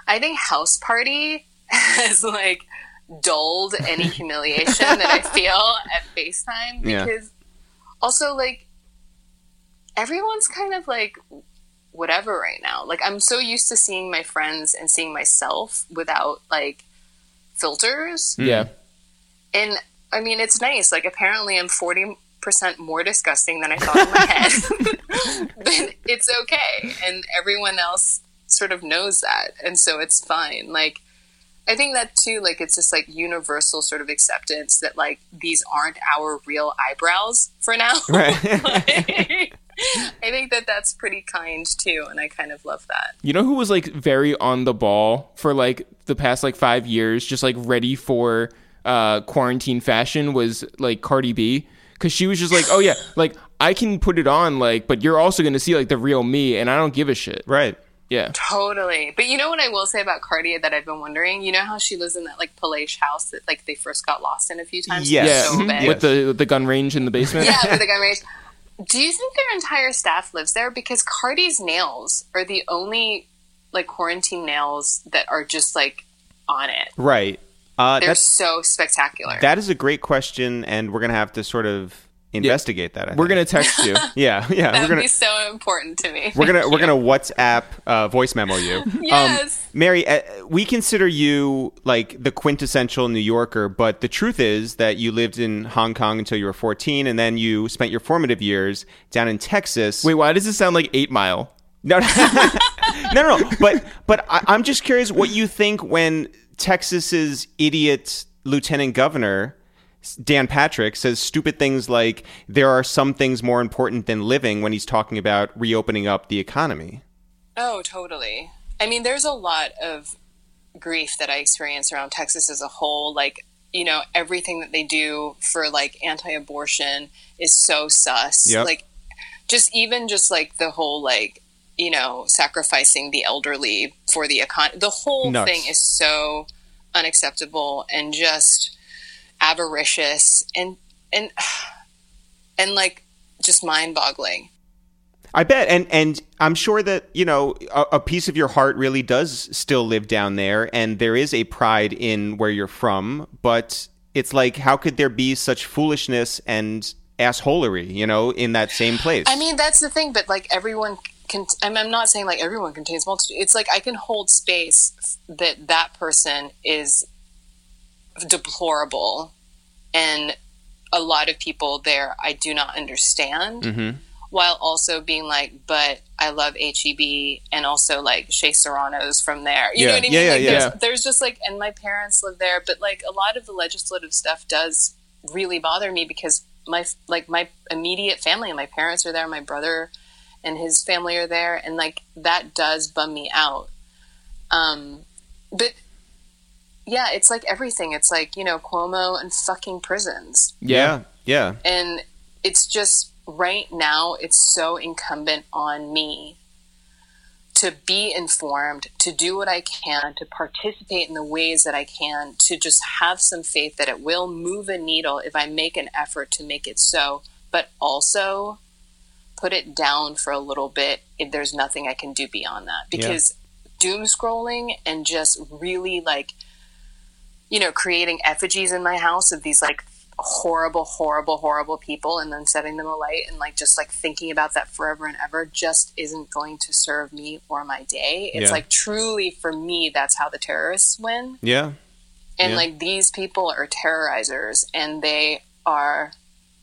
I think House Party has like dulled any humiliation that I feel at FaceTime, because also like everyone's kind of like whatever right now. Like I'm so used to seeing my friends and seeing myself without like filters. Yeah. And I mean, it's nice. Like apparently I'm 40% more disgusting than I thought in my head. But it's okay. And everyone else sort of knows that. And so it's fine. Like, I think that too, like, it's just like universal sort of acceptance that like these aren't our real eyebrows for now. Right. Like, I think that that's pretty kind too. And I kind of love that. You know who was like very on the ball for like the past like 5 years, just like ready for quarantine fashion, was like Cardi B. Because she was just like, oh yeah, like I can put it on, like, but you're also going to see like the real me, and I don't give a shit. Right. Yeah. Totally. But you know what I will say about Cardi that I've been wondering? You know how she lives in that like palatial house that like they first got lost in a few times? Yes. Yeah. So big. With the gun range in the basement. Yeah, with the gun range. Do you think their entire staff lives there? Because Cardi's nails are the only like quarantine nails that are just like on it. Right. They're so spectacular. That is a great question, and we're going to have to sort of investigate that. We're going to text you. Yeah. That would be so important to me. We're gonna WhatsApp voice memo you. Yes. Mary, we consider you like the quintessential New Yorker, but the truth is that you lived in Hong Kong until you were 14, and then you spent your formative years down in Texas. Wait, why does it sound like 8 Mile? No, no. But I'm just curious what you think when Texas's idiot lieutenant governor Dan Patrick says stupid things like there are some things more important than living when he's talking about reopening up the economy. Oh, totally. I mean, there's a lot of grief that I experience around Texas as a whole. Like, you know, everything that they do for like anti-abortion is so sus. Yep. Like, just like the whole like, you know, sacrificing the elderly for the economy. The whole Nuts. thing is so unacceptable and just avaricious and like just mind-boggling. I bet, and I'm sure that, you know, a piece of your heart really does still live down there, and there is a pride in where you're from, but it's like, how could there be such foolishness and assholery, you know, in that same place? I mean, that's the thing, but like everyone can, I'm not saying like everyone contains multitude. It's like I can hold space that person is deplorable, and a lot of people there I do not understand, while also being like, but I love HEB and also like Shea Serrano's from there. You know what I mean? Like, there's just like, and my parents live there, but like a lot of the legislative stuff does really bother me because my immediate family, my parents are there, my brother and his family are there, and like that does bum me out. But yeah, it's like everything. It's like, you know, Cuomo and fucking prisons. Yeah. And it's just right now, it's so incumbent on me to be informed, to do what I can, to participate in the ways that I can, to just have some faith that it will move a needle if I make an effort to make it so, but also put it down for a little bit if there's nothing I can do beyond that. Because doom scrolling and just really like, you know, creating effigies in my house of these like horrible people and then setting them alight and like just like thinking about that forever and ever just isn't going to serve me or my day. It's like truly for me, that's how the terrorists win. Yeah. And like these people are terrorizers and they are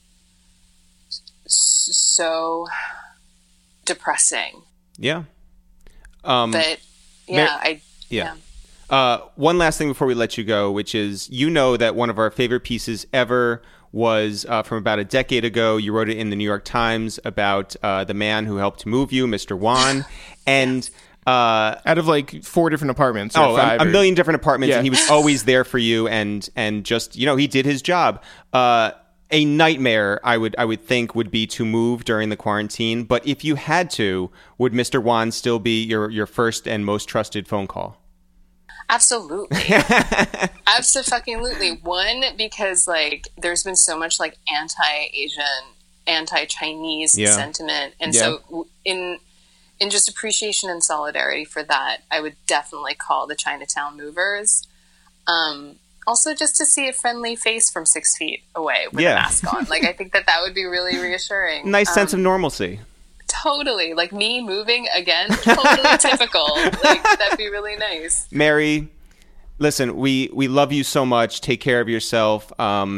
so depressing. Yeah. But yeah, one last thing before we let you go, which is, you know that one of our favorite pieces ever was from about a decade ago. You wrote it in the New York Times about the man who helped move you, Mr. Wan. And out of like 4 different apartments. Or 5 a million different apartments. Yeah. And he was always there for you. And just, you know, he did his job. A nightmare, I would think, would be to move during the quarantine. But if you had to, would Mr. Wan still be your first and most trusted phone call? Absolutely. Absolutely. One, because like there's been so much like anti-Asian, anti-Chinese sentiment. And so in in just appreciation and solidarity for that, I would definitely call the Chinatown Movers. Also, just to see a friendly face from 6 feet away with a mask on. Like, I think that would be really reassuring. Nice sense of normalcy. Totally. Like, me moving again, totally typical. Like, that'd be really nice. Mary, listen, we love you so much. Take care of yourself.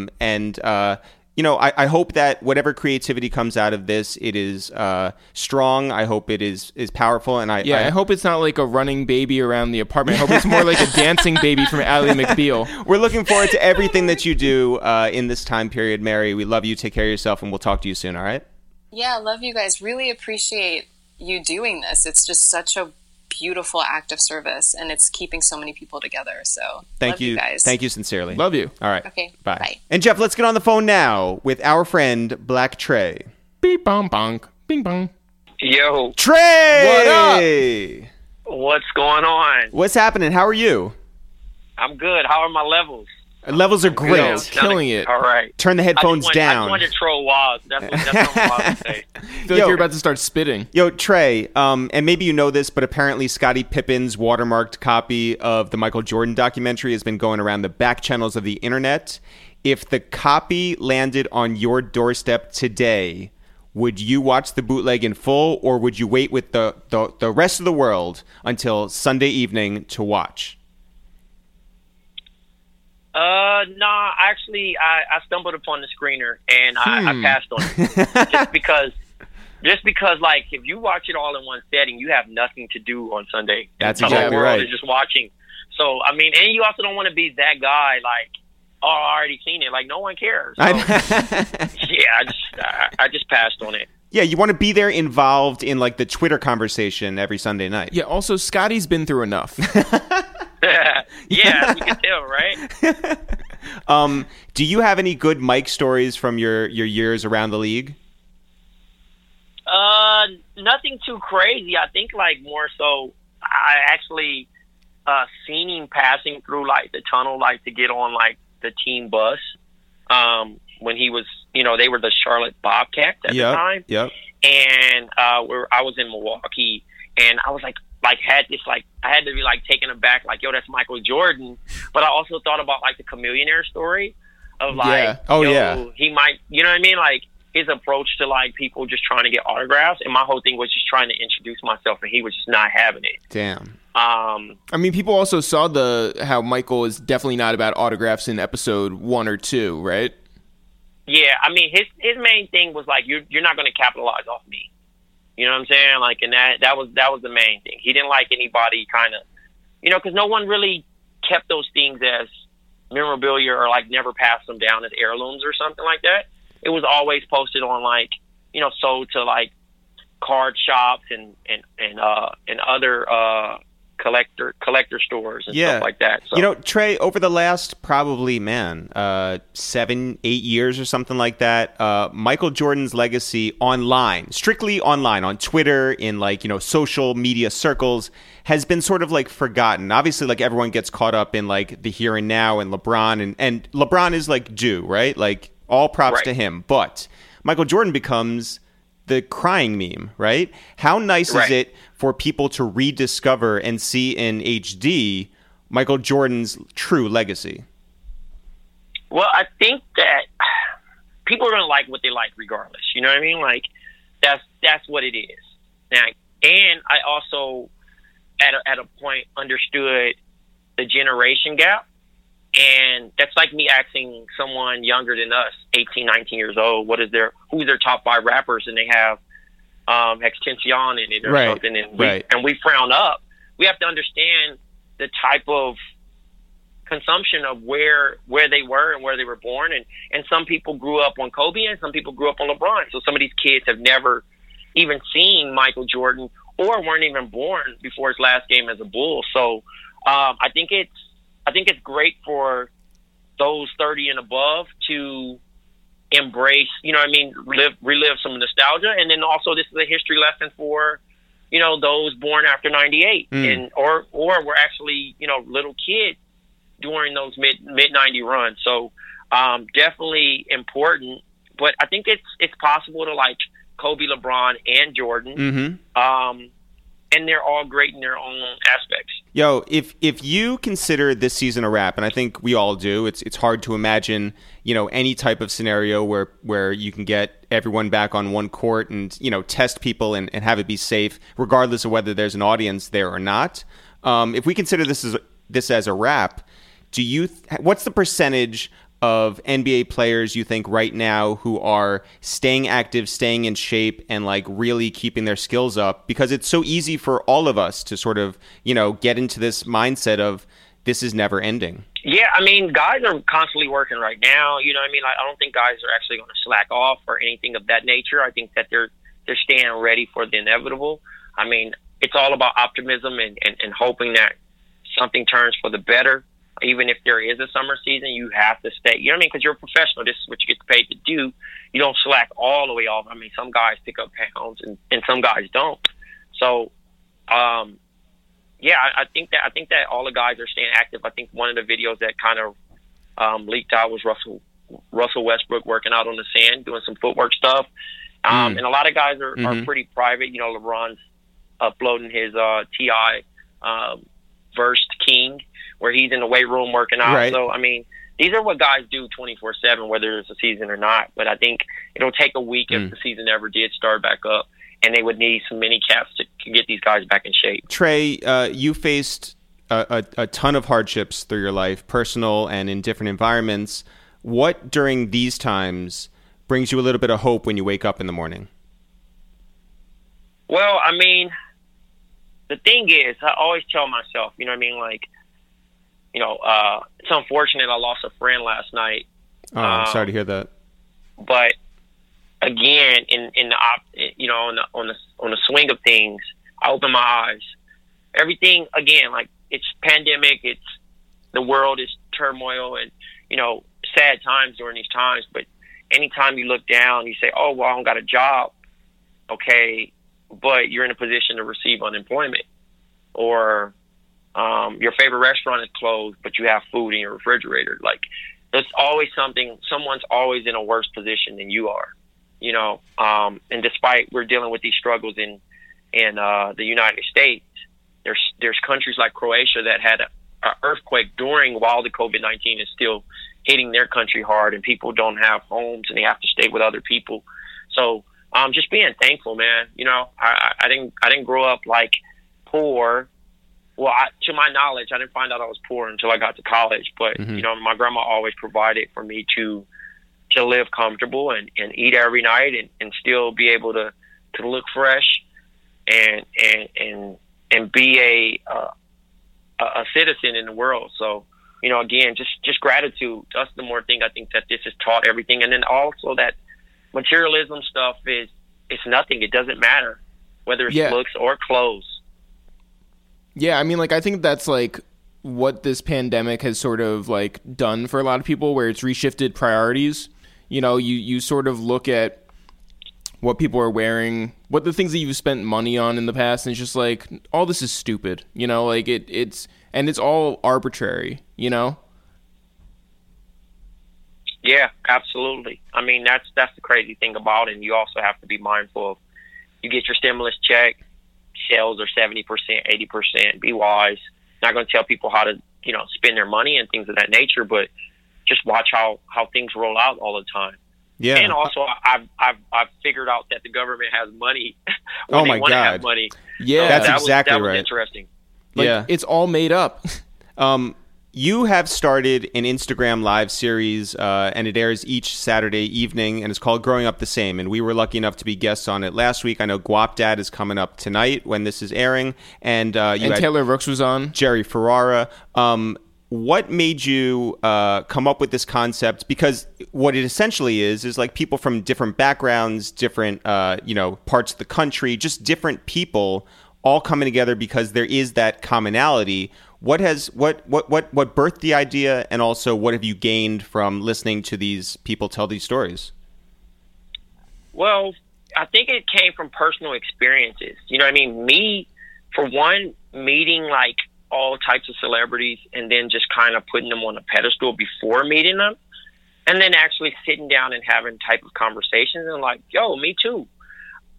I hope that whatever creativity comes out of this, it is strong. I hope it is powerful. And I hope it's not like a running baby around the apartment. I hope it's more like a dancing baby from Ally McBeal. We're looking forward to everything that you do in this time period, Mary. We love you. Take care of yourself, and we'll talk to you soon, all right? Yeah, love you guys. Really appreciate you doing this. It's just such a beautiful act of service, and it's keeping so many people together. So thank you guys. Thank you sincerely. Love you. All right. Okay. Bye. And Jeff, let's get on the phone now with our friend Black Trey. Beep bong bong. Bing bong. Yo. Trey! What up? What's going on? What's happening? How are you? I'm good. How are my levels? Levels are great. Yo, killing it. All right. Turn the headphones down. I just wanted to troll Woz. That's what I wanted to say. I feel like you're about to start spitting. Yo, Trey, and maybe you know this, but apparently Scottie Pippen's watermarked copy of the Michael Jordan documentary has been going around the back channels of the internet. If the copy landed on your doorstep today, would you watch the bootleg in full, or would you wait with the rest of the world until Sunday evening to watch? Nah, actually, I stumbled upon the screener and I passed on it. just because, like, if you watch it all in one setting, you have nothing to do on Sunday. That's exactly right. The world is just watching. So, I mean, and you also don't want to be that guy, like, oh, I already seen it. Like, no one cares. So, yeah, I just passed on it. Yeah, you want to be there involved in, like, the Twitter conversation every Sunday night. Yeah, also, Scotty's been through enough. Yeah, you can tell, right? Do you have any good Mike stories from your years around the league? Nothing too crazy. I think, like, more so, I actually seen him passing through, like, the tunnel, like, to get on, like, the team bus. When he was, they were the Charlotte Bobcats at the time. Yep. And I was in Milwaukee, and I was like had this, like, I had to be, like, taken aback, like, yo, that's Michael Jordan. But I also thought about, like, the Chameleonaire story of, like, he might, you know what I mean? Like, his approach to, like, people just trying to get autographs. And my whole thing was just trying to introduce myself, and he was just not having it. Damn. I mean, people also saw how Michael is definitely not about autographs in episode 1 or 2, right? Yeah, I mean, his main thing was, like, you're not going to capitalize off me. You know what I'm saying? Like, and that was the main thing. He didn't like anybody kind of, because no one really kept those things as memorabilia or, like, never passed them down as heirlooms or something like that. It was always posted on, like, sold to, like, card shops and other collector stores and stuff like that. So, Trey, over the last probably 7-8 years or something like that, Michael Jordan's legacy strictly online on Twitter, in, like, social media circles, has been sort of, like, forgotten. Obviously, like, everyone gets caught up in, like, the here and now and LeBron, and LeBron is, like, due, right? Like, all props to him, but Michael Jordan becomes the crying meme, right? How nice is it for people to rediscover and see in HD Michael Jordan's true legacy? Well, I think that people are going to like what they like regardless. You know what I mean? Like, that's what it is. Now, and I also, at a point, understood the generation gap. And that's like me asking someone younger than us, 18, 19 years old, who's their top 5 rappers, and they have Extension in it or something, and we frown up. We have to understand the type of consumption of where they were and where they were born, and some people grew up on Kobe and some people grew up on LeBron. So some of these kids have never even seen Michael Jordan or weren't even born before his last game as a Bull. So I think it's great for those 30 and above to embrace, relive some nostalgia. And then also this is a history lesson for, those born after 98 or were actually, little kids during those mid 90 runs. So definitely important, but I think it's possible to like Kobe, LeBron, and Jordan. and they're all great in their own aspects. Yo, if you consider this season a wrap, and I think we all do, it's hard to imagine, any type of scenario where you can get everyone back on one court and, test people and have it be safe, regardless of whether there's an audience there or not. If we consider this as a wrap, what's the percentage of NBA players you think right now who are staying active, staying in shape, and like really keeping their skills up? Because it's so easy for all of us to sort of, get into this mindset of this is never ending. Yeah, I mean, guys are constantly working right now. You know what I mean? I don't think guys are actually going to slack off or anything of that nature. I think that they're staying ready for the inevitable. I mean, it's all about optimism and hoping that something turns for the better. Even if there is a summer season, you have to stay. You know what I mean? Because you're a professional. This is what you get paid to do. You don't slack all the way off. I mean, some guys pick up pounds and some guys don't. So, yeah, I think that all the guys are staying active. I think one of the videos that kind of leaked out was Russell Westbrook working out on the sand, doing some footwork stuff. And a lot of guys are pretty private. LeBron's uploading his T.I. Versed King, where he's in the weight room working out. Right. So, I mean, these are what guys do 24/7, whether it's a season or not. But I think it'll take a week if the season ever did start back up, and they would need some mini caps to get these guys back in shape. Trey, you faced a ton of hardships through your life, personal and in different environments. What during these times brings you a little bit of hope when you wake up in the morning? Well, I mean, the thing is, I always tell myself, it's unfortunate I lost a friend last night. Oh, I'm sorry to hear that. But again, on the swing of things, I open my eyes. Everything again, like it's pandemic, it's the world is turmoil and sad times during these times. But anytime you look down, you say, "Oh, well, I don't got a job." Okay, but you're in a position to receive unemployment, or your favorite restaurant is closed, but you have food in your refrigerator. Like, there's always something. Someone's always in a worse position than you are, And despite we're dealing with these struggles in the United States, there's countries like Croatia that had an earthquake while the COVID-19 is still hitting their country hard, and people don't have homes and they have to stay with other people. So, just being thankful, man. I didn't grow up like poor. Well, to my knowledge, I didn't find out I was poor until I got to college. But my grandma always provided for me to live comfortable and eat every night and still be able to look fresh and be a citizen in the world. So, again, just gratitude. That's the more thing I think that this has taught everything, and then also that materialism stuff it's nothing. It doesn't matter whether it's looks or clothes. Yeah, I mean, like, I think that's, like, what this pandemic has sort of, like, done for a lot of people, where it's reshifted priorities. You sort of look at what people are wearing, what the things that you've spent money on in the past, and it's just, like, all this is stupid, Like, it's all arbitrary, Yeah, absolutely. I mean, that's the crazy thing about it, and you also have to be mindful of, you get your stimulus check, sales are 70%, 80%. Be wise. Not going to tell people how to, spend their money and things of that nature, but just watch how things roll out all the time. Yeah. And also, I've figured out that the government has money when they want to have money. Yeah, so that's exactly that was right. Interesting. Like, it's all made up. You have started an Instagram live series, and it airs each Saturday evening, and it's called Growing Up the Same. And we were lucky enough to be guests on it last week. I know Guap Dad is coming up tonight when this is airing, and Taylor Rooks was on. Jerry Ferrara. What made you come up with this concept? Because what it essentially is like people from different backgrounds, different parts of the country, just different people all coming together because there is that commonality. What birthed the idea, and also what have you gained from listening to these people tell these stories? Well, I think it came from personal experiences. You know what I mean? Me, for one, meeting like all types of celebrities and then just kind of putting them on a pedestal before meeting them, and then actually sitting down and having type of conversations and like, yo, me too.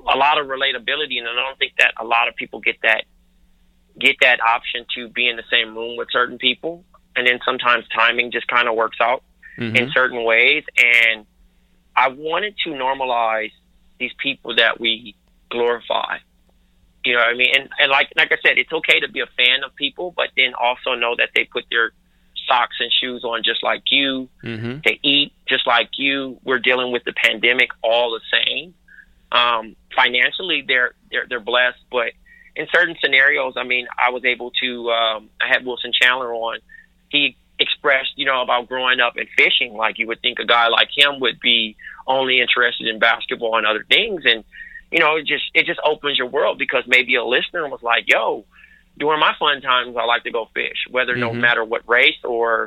a lot of relatability, and I don't think that a lot of people get that option to be in the same room with certain people. And then sometimes timing just kind of works out in certain ways. And I wanted to normalize these people that we glorify. You know what I mean? And like I said, it's okay to be a fan of people, but then also know that they put their socks and shoes on just like you. They eat just like you. We're dealing with the pandemic all the same. Financially, they're blessed, but in certain scenarios, I mean, I was able to. I had Wilson Chandler on. He expressed, about growing up and fishing. Like, you would think a guy like him would be only interested in basketball and other things, and it just opens your world, because maybe a listener was like, "Yo, during my fun times, I like to go fish, whether no matter what race or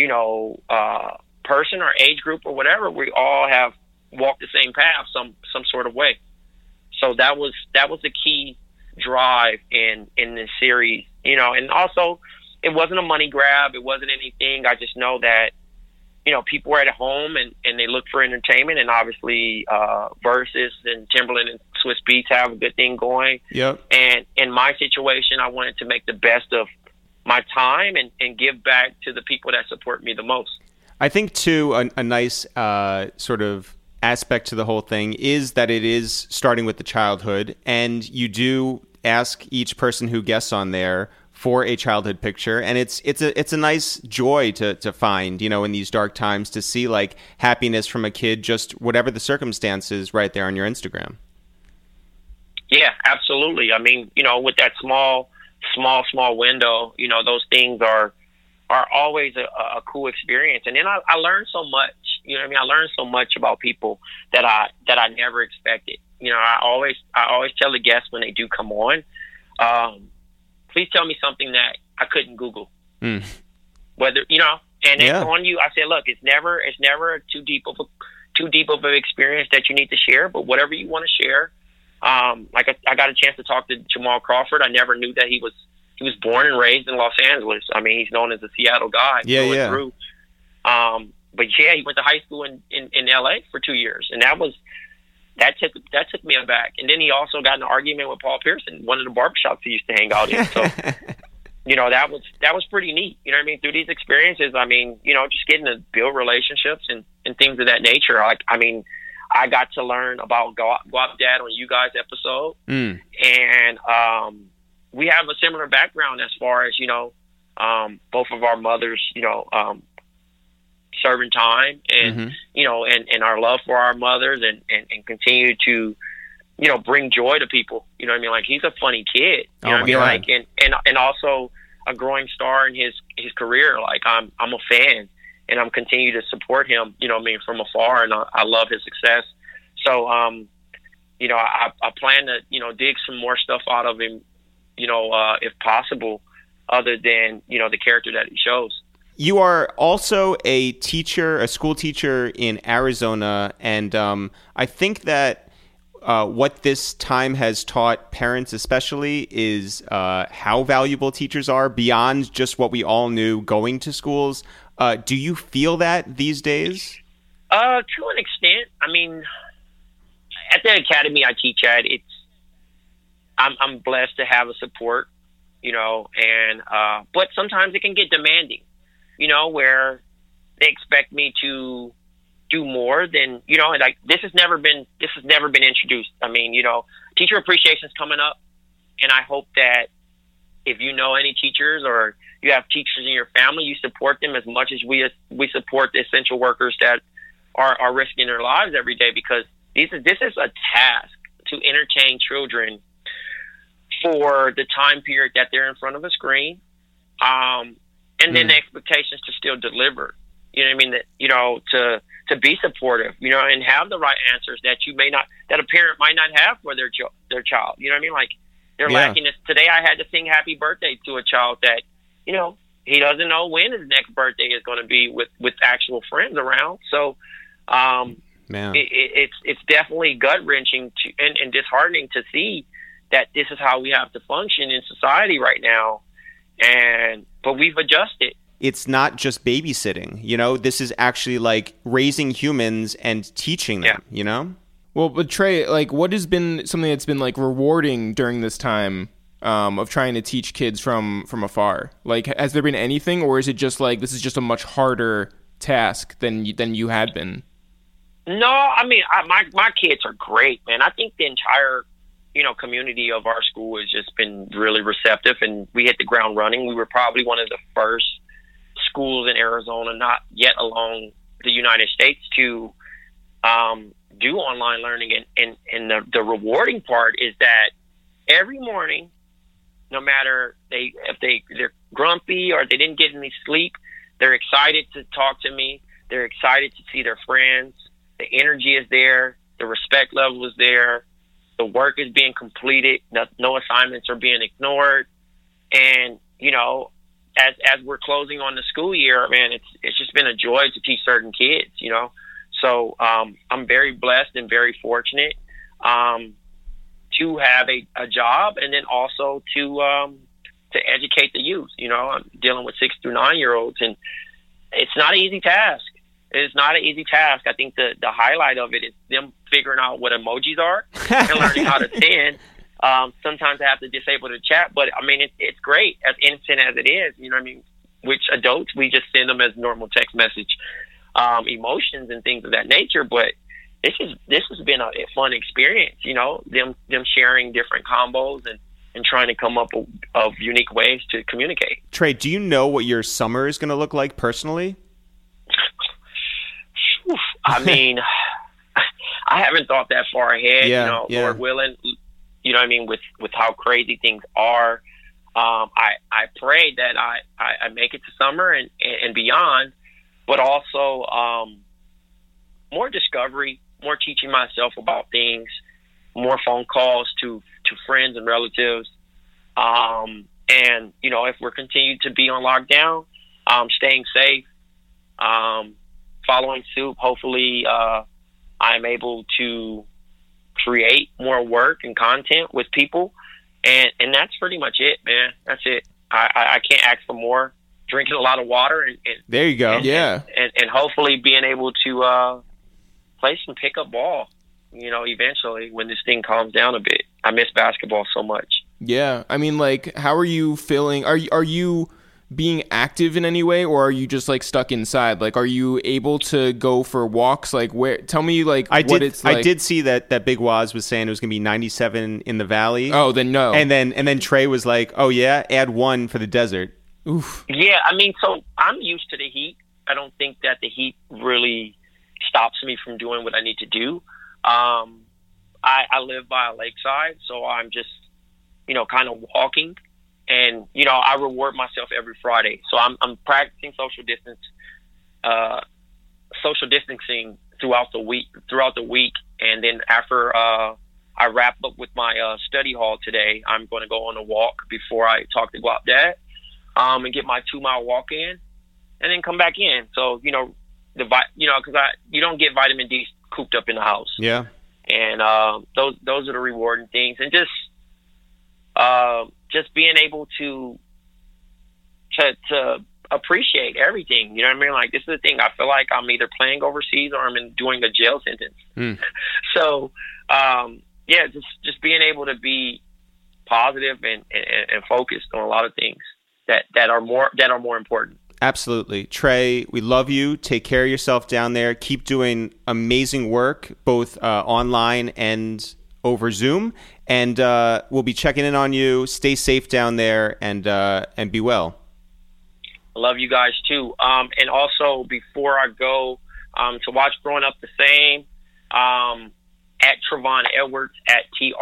person or age group or whatever. We all have walked the same path some sort of way." So that was the key drive in this series, and also it wasn't a money grab. It wasn't anything. I just know that, people were at home and they look for entertainment, and obviously Versus and Timberland and Swiss Beats have a good thing going. Yep. And in my situation, I wanted to make the best of my time and give back to the people that support me the most. I think, too, a nice sort of aspect to the whole thing is that it is starting with the childhood, and you do ask each person who guests on there for a childhood picture, and it's a nice joy to find, in these dark times, to see like happiness from a kid, just whatever the circumstances, right there on your Instagram. Yeah, absolutely. I mean, with that small window, those things are always a cool experience. And then I learned so much. I learned so much about people that I never expected. I always tell the guests when they do come on, please tell me something that I couldn't Google. Whether and then on you, I said, look, it's never too deep of an experience that you need to share, but whatever you want to share. Like I got a chance to talk to Jamal Crawford. I never knew that he was born and raised in Los Angeles. I mean, he's known as a Seattle guy through and through. But yeah, he went to high school in LA for 2 years, and that took me aback. And then he also got in an argument with Paul Pearson, one of the barbershops he used to hang out in. So, that was pretty neat. You know what I mean? Through these experiences, I mean, just getting to build relationships and things of that nature. Like, I mean, I got to learn about Guap Dad on you guys' episode, and we have a similar background as far as both of our mothers, serving time, and and our love for our mothers, and continue to bring joy to people. You know what I mean? Like, he's a funny kid. You know what I mean? Like, and also a growing star in his career. Like, I'm a fan, and I'm continue to support him. You know what I mean, from afar, and I love his success. So I plan to dig some more stuff out of him. If possible, other than the character that he shows. You are also a teacher, a school teacher in Arizona, and I think that what this time has taught parents especially is how valuable teachers are beyond just what we all knew going to schools. Do you feel that these days? To an extent. I mean, at the academy I teach at, I'm blessed to have a support, and but sometimes it can get demanding. Where they expect me to do more than, and like this has never been introduced. I mean, teacher appreciation is coming up, and I hope that if you know any teachers or you have teachers in your family, you support them as much as we support the essential workers that are risking their lives every day, because this is a task to entertain children for the time period that they're in front of a screen. And then the expectations to still deliver, you know what I mean? That, to be supportive, and have the right answers that a parent might not have for their child. You know what I mean? Like, they're lacking this. Today I had to sing happy birthday to a child that, he doesn't know when his next birthday is going to be with actual friends around. So, it's definitely gut wrenching and disheartening to see that this is how we have to function in society right now. But we've adjusted. It's not just babysitting, this is actually like raising humans and teaching them, Well, but Trey, like, what has been something that's been like rewarding during this time of trying to teach kids from afar? Like, has there been anything, or is it just like this is just a much harder task than you had been? No, I mean, my kids are great, man. I think the entire, community of our school has just been really receptive, and we hit the ground running. We were probably one of the first schools in Arizona, not yet along the United States, to do online learning. And the rewarding part is that every morning, no matter if they're grumpy or they didn't get any sleep, they're excited to talk to me. They're excited to see their friends. The energy is there. The respect level is there. The work is being completed. No assignments are being ignored. And, as we're closing on the school year, man, it's just been a joy to teach certain kids, So I'm very blessed and very fortunate to have a job, and then also to educate the youth. I'm dealing with 6 through 9 year olds, and it's not an easy task. It's not an easy task. I think the highlight of it is them figuring out what emojis are and learning how to send. Sometimes I have to disable the chat, but I mean, it's great, as innocent as it is. Which adults, we just send them as normal text message emotions and things of that nature. But this has been a fun experience. Them sharing different combos and trying to come up of unique ways to communicate. Trey, do you know what your summer is going to look like personally? I mean, I haven't thought that far ahead. Yeah. Lord willing, with how crazy things are. I pray that I make it to summer and beyond, but also more discovery, more teaching myself about things, more phone calls to friends and relatives. And, if we're continued to be on lockdown, staying safe, following suit, hopefully I'm able to create more work and content with people. And that's pretty much it, man. That's it. I can't ask for more. Drinking a lot of water. And there you go. And hopefully being able to play some pickup ball, eventually when this thing calms down a bit. I miss basketball so much. Yeah. I mean, like, how are you feeling? Are you being active in any way, or are you just like stuck inside? Like, are you able to go for walks? Like, where? Tell me, like, it's like. I did see that Big Waz was saying it was going to be 97 in the valley. Oh, then no. And then Trey was like, oh yeah, add 1 for the desert. Oof. Yeah, I mean, so I'm used to the heat. I don't think that the heat really stops me from doing what I need to do. I live by a lakeside, so I'm just, kind of walking. And, I reward myself every Friday. So I'm practicing social distancing throughout the week. And then after I wrap up with my study hall today, I'm going to go on a walk before I talk to Guap Dad and get my 2-mile walk in and then come back in. So, because you don't get vitamin D cooped up in the house. Yeah. And those are the rewarding things. And just being able to appreciate everything. You know what I mean? Like, this is the thing. I feel like I'm either playing overseas or I'm doing a jail sentence. So, just being able to be positive and focused on a lot of things that are more important. Absolutely. Trey, we love you. Take care of yourself down there. Keep doing amazing work, both online and over Zoom. And we'll be checking in on you. Stay safe down there and be well. I love you guys too. And also, before I go, to watch Growing Up the Same, at Travon Edwards, at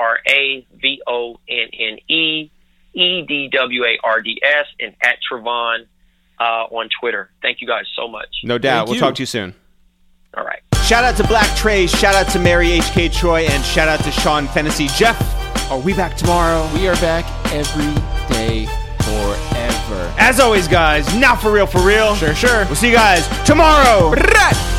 TravonneEdwards, and at Travon on Twitter. Thank you guys so much. No doubt. We'll talk to you soon. All right. Shout out to Black Trey, shout out to Mary H.K. Choi, and shout out to Sean Fennessy. Jeff, are we back tomorrow? We are back every day forever. As always, guys, not for real, for real. Sure. We'll see you guys tomorrow.